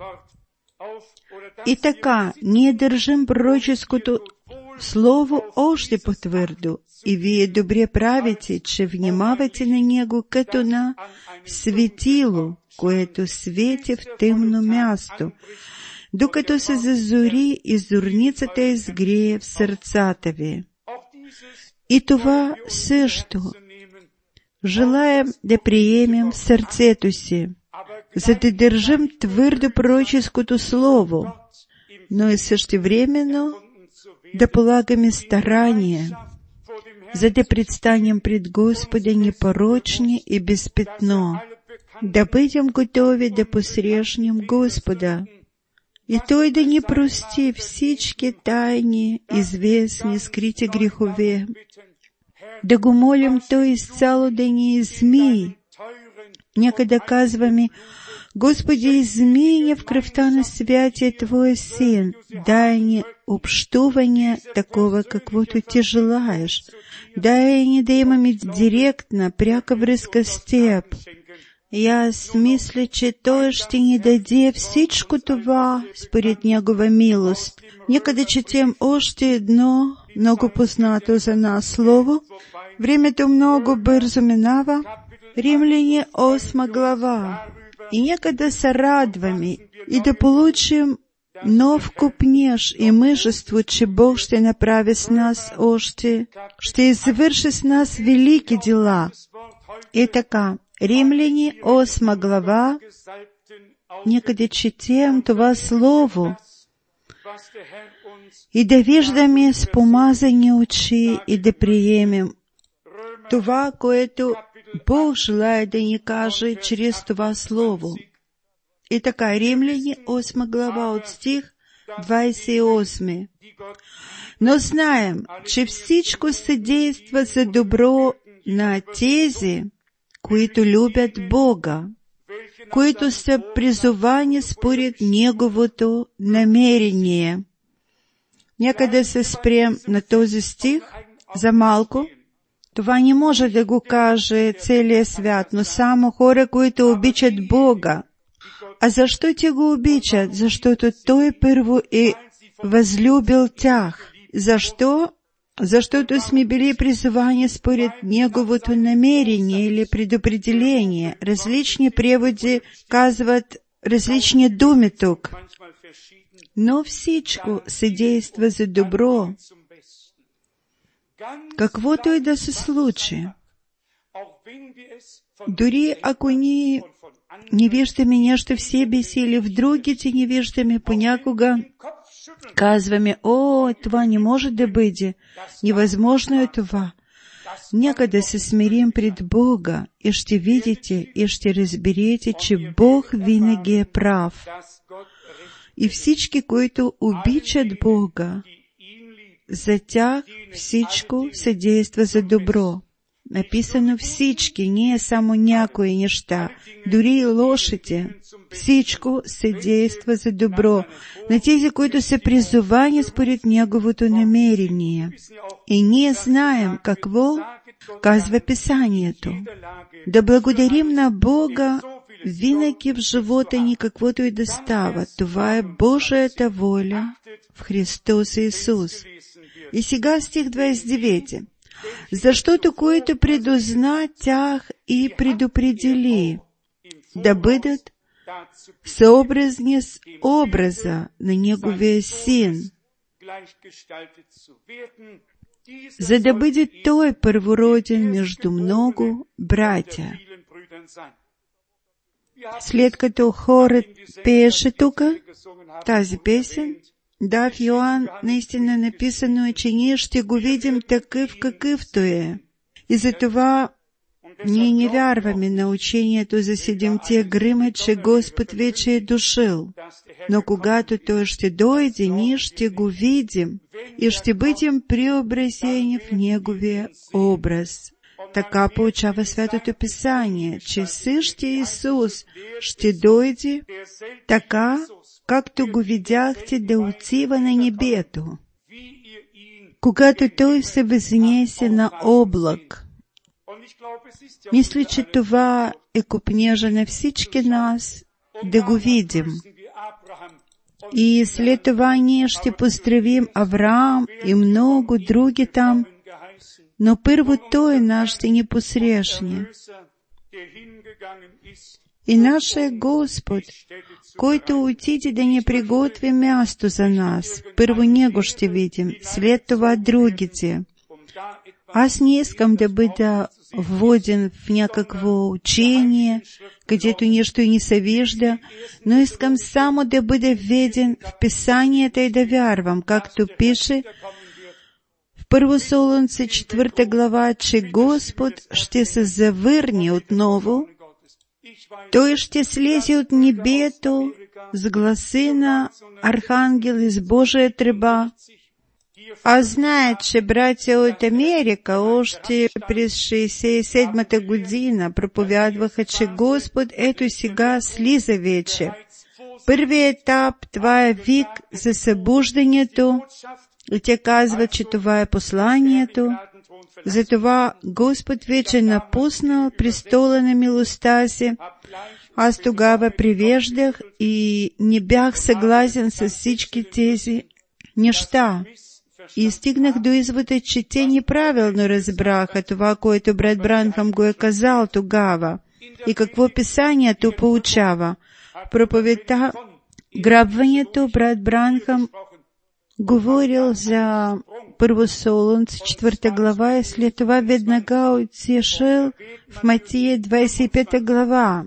И така, ние държим пророческото слово още по-твърдо, и вие добре правите, че внимавате на него като на светило, което свети в тъмно място, докато се зазори и зорницата изгрее в сърцата ви. И това също желаем да приемем в сърцето си, за да държим твърдо пророческото слово, но и същевременно да полагаме старание, за да предстанем пред Господа непорочни и без петно, да бъдем готови да посрещнем Господа, и Той да ни прости всички тайни, известни, скрити грехове, да го молим Той изцяло да ни измие. Нека да казваме: Господи, измий ни в кръвта на святия Твой Син, дай ни общуване такова, каквото Ти желаеш. Дай ни да имаме директна, пряка връзка с Теб. И аз мисля, че Той ще ни даде всичко това според Негова милост. Нека да четем още едно много познато за нас слово. Времето много бързо минава. Римляни, осма глава. И нека да се радваме и да получим нов купнеж и мъжество, че Бог ще направи с нас още, ще извърши с нас велики дела. И така, Римляни, осма глава, нека да четем това слово и да виждаме с помазани очи и да приемем това, което Бог желая да ни каже чрез това слово. И така, Римляни, осма глава, от стих двайсет и осми. Но знаем, че всичко съдейства за добро на тези, които любят Бога, които са призовани според Неговото намерение. Нека да се спрем на този стих за малко. Това не може да го каже целият свят, но само хора, които обичат Бога, А защо ті го обичат? Защото той първо е възлюбил тях. Защо? Защото сме били призовани според Неговото намерение или предопределение. Различни преводи казват различни думи тук. Но всичко съдейства за добро, каквото и да се случи. Дори ако ние не виждаме нещо в себе си или в другите не виждаме, понякога казваме: о, това не може да бъде, невъзможно е това. Нека да се смирим пред Бога и ще видите и ще разберете, че Бог винаги е прав. И всички, които обичат Бога, за тях всичко съдейства за добро. Написано всички, не е само някои неща, дори и лошите. Всичко съдейства за добро на тези, които са призовани според Неговото намерение. И ние знаем какво казва Писанието. Да благодарим на Бога винаги в живота ни, каквото и да става. Това е Божията воля в Христос Исус. И сега стих двадесет и девети. Защото който предозна тях и предопредели да бъдат съобразни с образа на Неговия Син, за да бъде Той първороден между много братя. След като хорът пееше тук тази песен, да, в Йоан наистина написано е, че ние ще го видим такъв, какъвто е. И затова ние не вярваме на учението за седемте грима, че Господ вече е дошъл. Но когато Той ще дойде, ние ще го видим и ще бъдем преобразени в Неговия образ. Така получава Святото Писание, че същия Исус ще дойде така, както го видяхте да отива на небето, когато Той се възнесе на облак. Мисля, че това е купнежа на всички нас да го видим. И след това ние ще поздравим Авраам и много други там, но първо Той наш ще ни посрещне. И нашия Господ, който отиде да ни приготви място за нас, първо Него ще видим, след това другите. Аз не искам да бъда вводен в някакво учение, където нищо не се вижда, но искам само да бъда введен в Писанията и да вярвам, както пише в Първо Солунце, четвърта глава, че Господ ще се завърне отново. Той ще слезе от небето с гласи на архангел и с Божия тръба. А знаят, че братя от Америка още през шейсет и седмата година проповядваха, че Господ ето сега слиза вече. Първият етап, това е вик за събуждането, и те казват, че това е посланието. Затова Господ вече напуснал престола на милостта си. Аз тогава привеждах и не бях съгласен с всички тези неща. И стигнах до извода, че те неправилно разбраха това, което брат Бранхам го е казал тогава и какво Писанието поучава. Проповедта грабването брат Бранхам говорил за Първо Солунце, четвърта глава, и след това веднага отишъл в Матия, двадесет и пета глава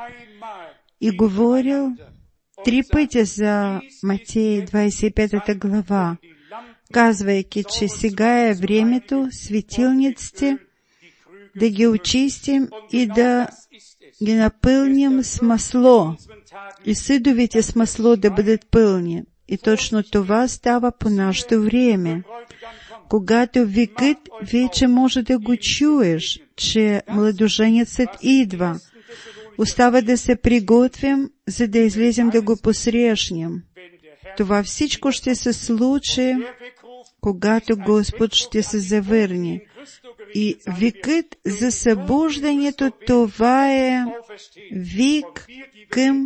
и говорил три пъти за Матия, двадесет и пета глава, казвайки, че сега е времето светилниците да ги очистим и да ги напълним с масло и съдовете с масло да бъдат пълни. И точно това става по нашето време. Когато викът, вече може да го чуеш, че младоженецът идва. Остава да се приготвим, за да излезем да го посрещнем. Това всичко ще се случи, когато Господ ще се завърне. И викът за събуждането, това е вик към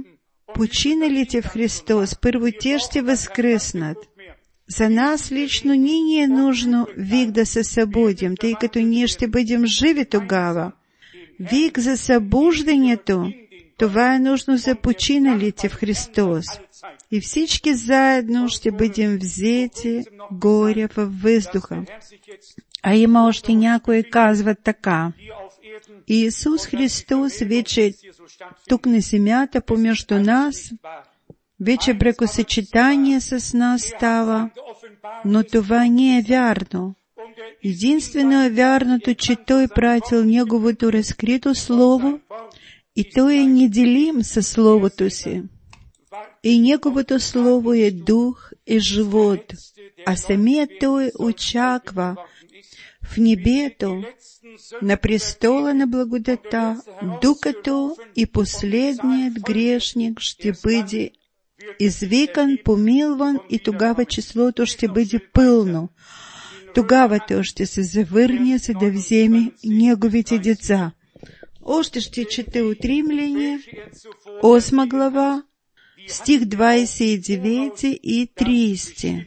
починалите в Христос, първо те ще възкръснат. За нас лично ни не е нужно вик да се събудим, тъй като ние ще бъдем живи тогава. Вик за събуждането, това е нужно за починалите в Христос. И всички заедно ще бъдем взети горе във въздуха. А има още някои казват така. Иисус Христос вече тук на земята помежду нас, вече бракосъчетание с нас става, но това не е вярно. Единствено е вярното, че Той пратил Неговото разкрито Слово и Той е неделим със Словото си. И Неговото Слово е дух и живот, а самият Той очаква в небето, на престола на благодата, докато и последният грешник ще бъде извикан, помилван и тогава числото ще бъде пълно. Тогава Той ще се завърне, за да вземе Неговите деца. Още ще чета от Римляне, осма глава, стих двадесет и девети и тридесети.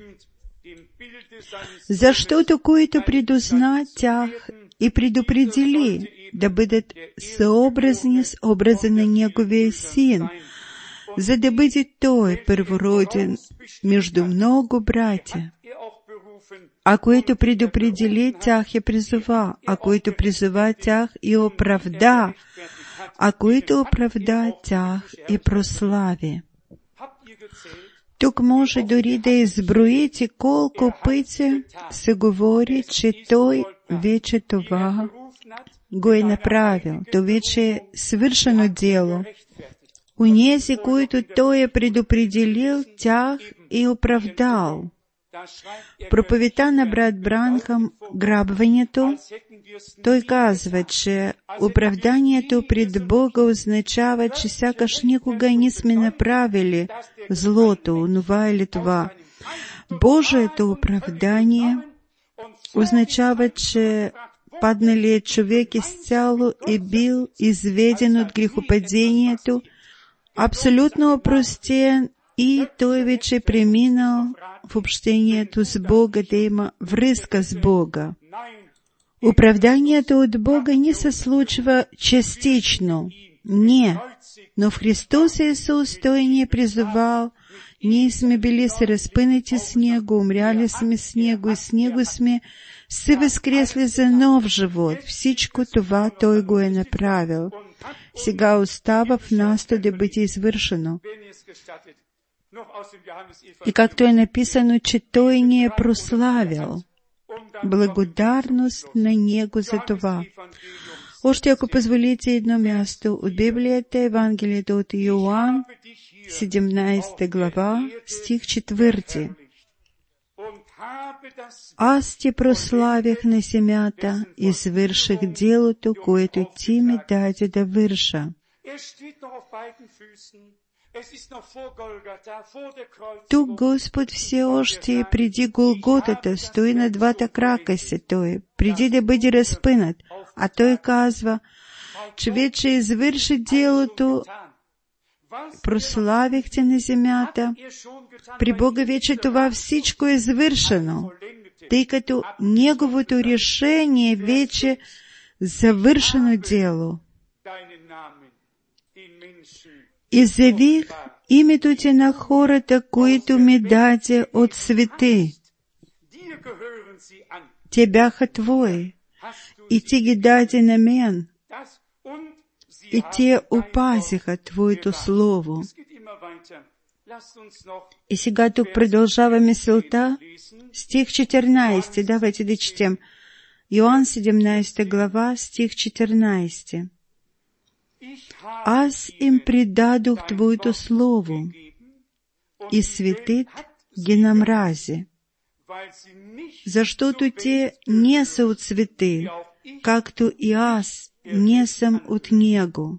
Защото който предузна тях и предопредели да бъдат съобразни с образа на Неговия Син, за да бъде Той първороден между много братя. А който предопредели тях и призова, а който призова тях и оправда, а който оправда тях и прослави. Тук може дори да изброите колко пъти се говори, че Той вече това го е направил. То вече е свършено дело. Унези, които Той е предопределил, тях е оправдал. В проповедта на брат Бранхам грабването, той казва, че оправданието пред Бога означава, че сякаш никога не сме направили злото, онова или това. Божието оправдание означава, че падналият човек изцяло е бил изведен от грехопадението, абсолютно опростен и той вече преминал в общението с Бога, да има връзка с Бога. Оправданието от Бога не се случва частично. Не. Но в Христос Исус Той ни е призовал, ние сме били се разпънати с Него, умряли сме с Него и с Него сме се възкресли за нов живот. Всичко това Той го е направил. Сега остава в нас то да бъде извършено. И както е написано, че Той ни е прославил. Благодарност на Него за това. Още ако позволите едно място от Библията, Евангелието от Йоан, седемнадесета глава, стих четвърти. Аз Те прославях на земята и свърших делото, което Ти ми даде да върша. Тук Господ все още е преди Голготата, стои на двата крака си Той, преди да бъде разпънат, а Той казва, че вече извърши делото, прославихте на земята, при Бога вече това всичко е завършено, тъй като Неговото решение е вече завършено дело. И завих името Ти на хората, които ми даде от свети. Те бяха Твои, и Ти ги даде на мен, и Те опазиха Твоето Слово. И сега тук продължава мисълта, стих четирнадесети, давайте да четем. Йоан седемнадесета глава, стих четирнадесети. Аз им предадох Твоето Слово, и светът ги намрази, защото те не са от света, както и аз не съм от Него.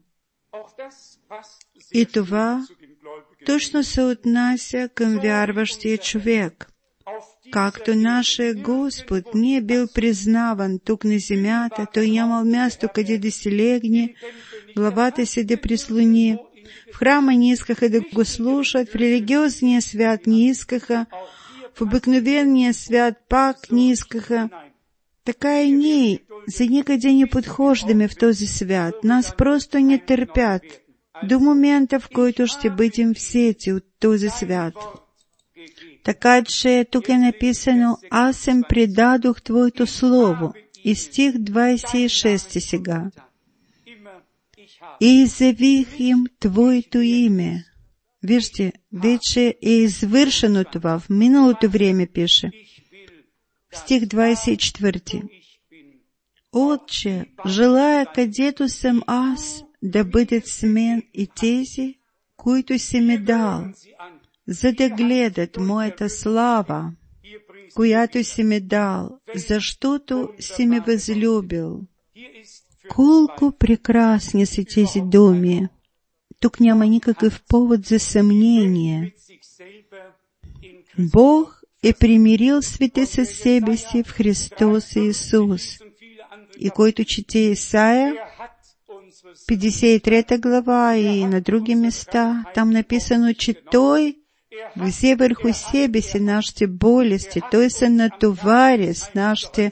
И това точно се отнася към вярващия човек. Както нашия Господ не е бил признаван тук на земята, Той нямал място, къде да си легне, главата си да прислони, В храма не искаха да го слушат, в религиозния свят не искаха, в обикновения свят пак не искаха. Така и ние за никъде не подхождаме в този свят. Нас просто не търпят до момента, в който ще бъдем взети от този свят. Така че тук е написано: аз им предадох Твоето Слово. И стих двадесет и шести сега. И изявих им Твоето име. Вижте, вече е извършено това. В миналото време пише. Стих двадесет и четвърти. Отче, желая, където съм аз, да бъдат с мен и тези, които си ми дал, за да гледат моята слава, която си ми дал, защото си ме възлюбил. Колко прекрасни са тези думи! Тук няма никакъв повод за съмнение. Бог е примирил света със себе си в Христос Исус. И който чете Исаия, петдесет и трета глава и на други места, там написано, че Той взе върху себе си нашите болести, Той се натовари с нашите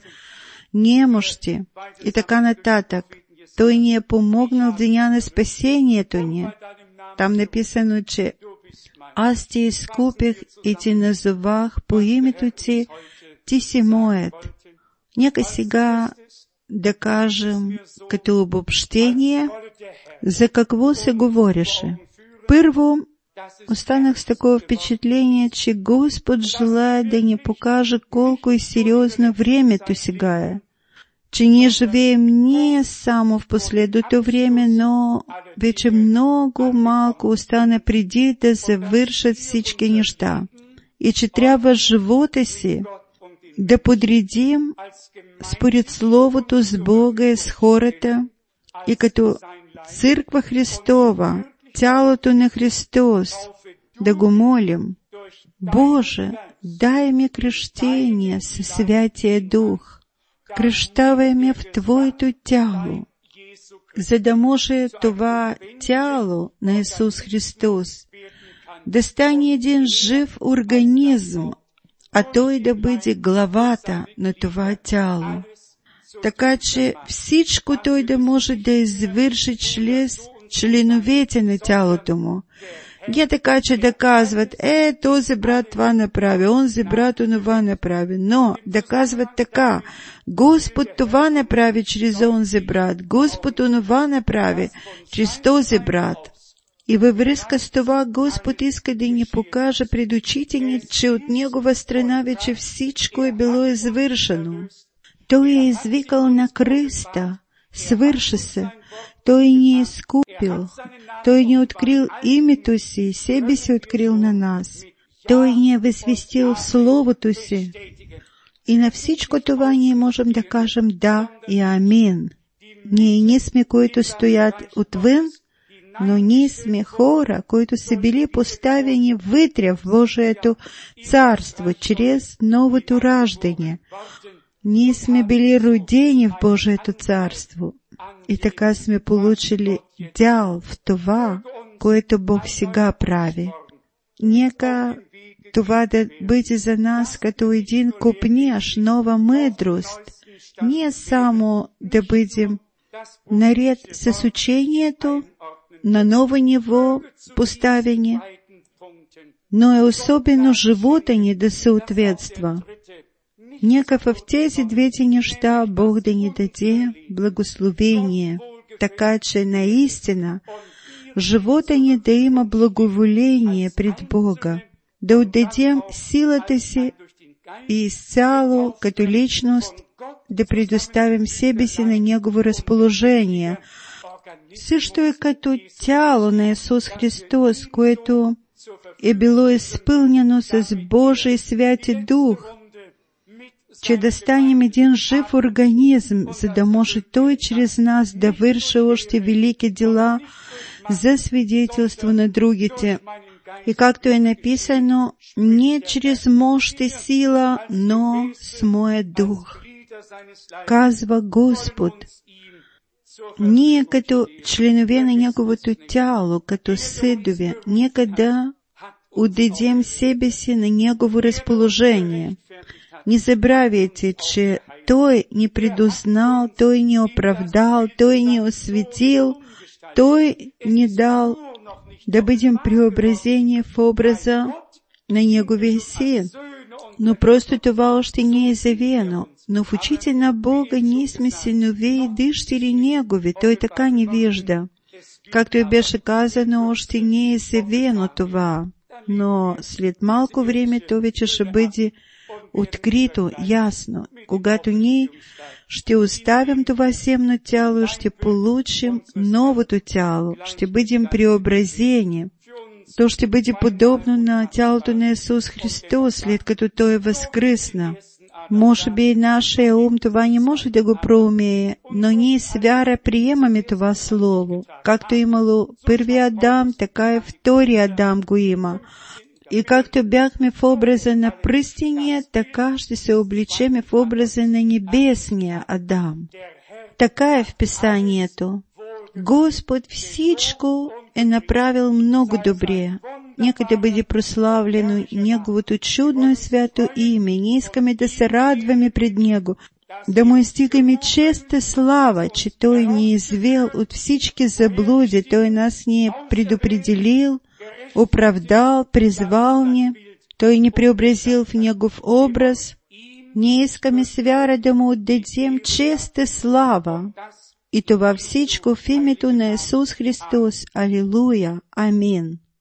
немощи и така нататък. Той ни е помогнал в деня на спасението ни. Там написано, че аз ти изкупих и ти назовах по името ти, ти си моят. Нека сега да кажем като обобщение, за какво се говореше. Първо, останах с такова впечатление, че Господ желая да ни покаже колко е сериозно времето сега е. Че ние живеем не само в последното време, но вече много малко остана преди да завършат всички неща. И че трябва живота си да подредим според Словото с Бога и с хората и като Църква Христова, тялото на Христос, да го молим: Боже, дай ми кръщение със Святия Дух. Кръщавай ме в Твоето тяло, за да може това тяло на Исус Христос да стане един жив организъм, а Той да бъде главата на това тяло. Така че всичко Той да може да извърши чрез членовете на тялото Му. Не така, че да казват: е, този брат това направи, онзи брат онова направи, но да казват така: Господ това направи чрез онзи брат, Господ онова направи чрез този брат. И във връзка с това Господ иска да ни покаже пред очите ни, че от Негова страна вече всичко е било извършено. Той е извикал на кръста: свърши се. Той ни е изкупил. Той ни е открил името си и себе си открил на нас. Той ни е възвестил Словото си. И на всичко това ние можем да кажем да и амин. Ние не сме, които стоят отвън, но ние сме хора, които са били поставени вътре в Божието царство, чрез новото раждане. Ние сме били родени в Божието царство. И така сме получили дял в това, което Бог сега прави. Нека това да бъде за нас като един купнеж, нова мъдрост. Не само да бъдем наред с учението на ново ниво поставени, но е особено живота ни да съответства. Нека в тези двете неща Бог да ни даде благословение, така че наистина живота ни да има благоволение пред Бога, да отдадем силата си и изцяло като личност да предоставим себе си на Негово разположение. Също е като тяло на Исус Христос, което е било изпълнено с Божий Святи Дух, че да станем един жив организъм, за да може Той чрез нас да върши още велики дела за свидетелство на другите. И както е написано, не чрез мощ и сила, но с моя дух, казва Господ. Ние като членове на Неговото тяло, като съдове, никога отдадем себе си на Негово разположение. Не забравяйте, че Той не предузнал, Той не оправдал, Той не осветил, Той не дал да бъдем преобразени в образа на Неговия Син. Но просто това още не е завено. Но в очите на Бога ние сме синове и дъщери Негови. Той така не вижда. Както и беше казано, още не е завено това. Но след малко време то вече ще бъде открито, ясно. Когато ние ще оставим това земно тяло, ще получим новото тяло, ще бъдем преобразени. То ще бъде подобно на тялото на Исус Христос, след като Той е възкръсна. Може би и нашия ум това не може да го проумее, но ние с вяра приемаме това слово. Както имало първи Адам, така и втори Адам го има. И както бяхме в образа на пръстения, така ще се обличеме в образа на небесния Адам. Така е в Писанието. Господ всичко е направил много добре. Нека да бъде прославлено Неговото чудно и свято име. Ние искаме да се радваме пред Него, да Му изстигаме чест и слава, че Той ни извел от всички заблуди, Той нас ни е предопределил, оправдал, призвал ни, Той ни преобразил в Негов образ. Ние искаме с вяра да Му отдадем чест и слава. И това всичко в името на Исус Христос. Алилуя. Амин.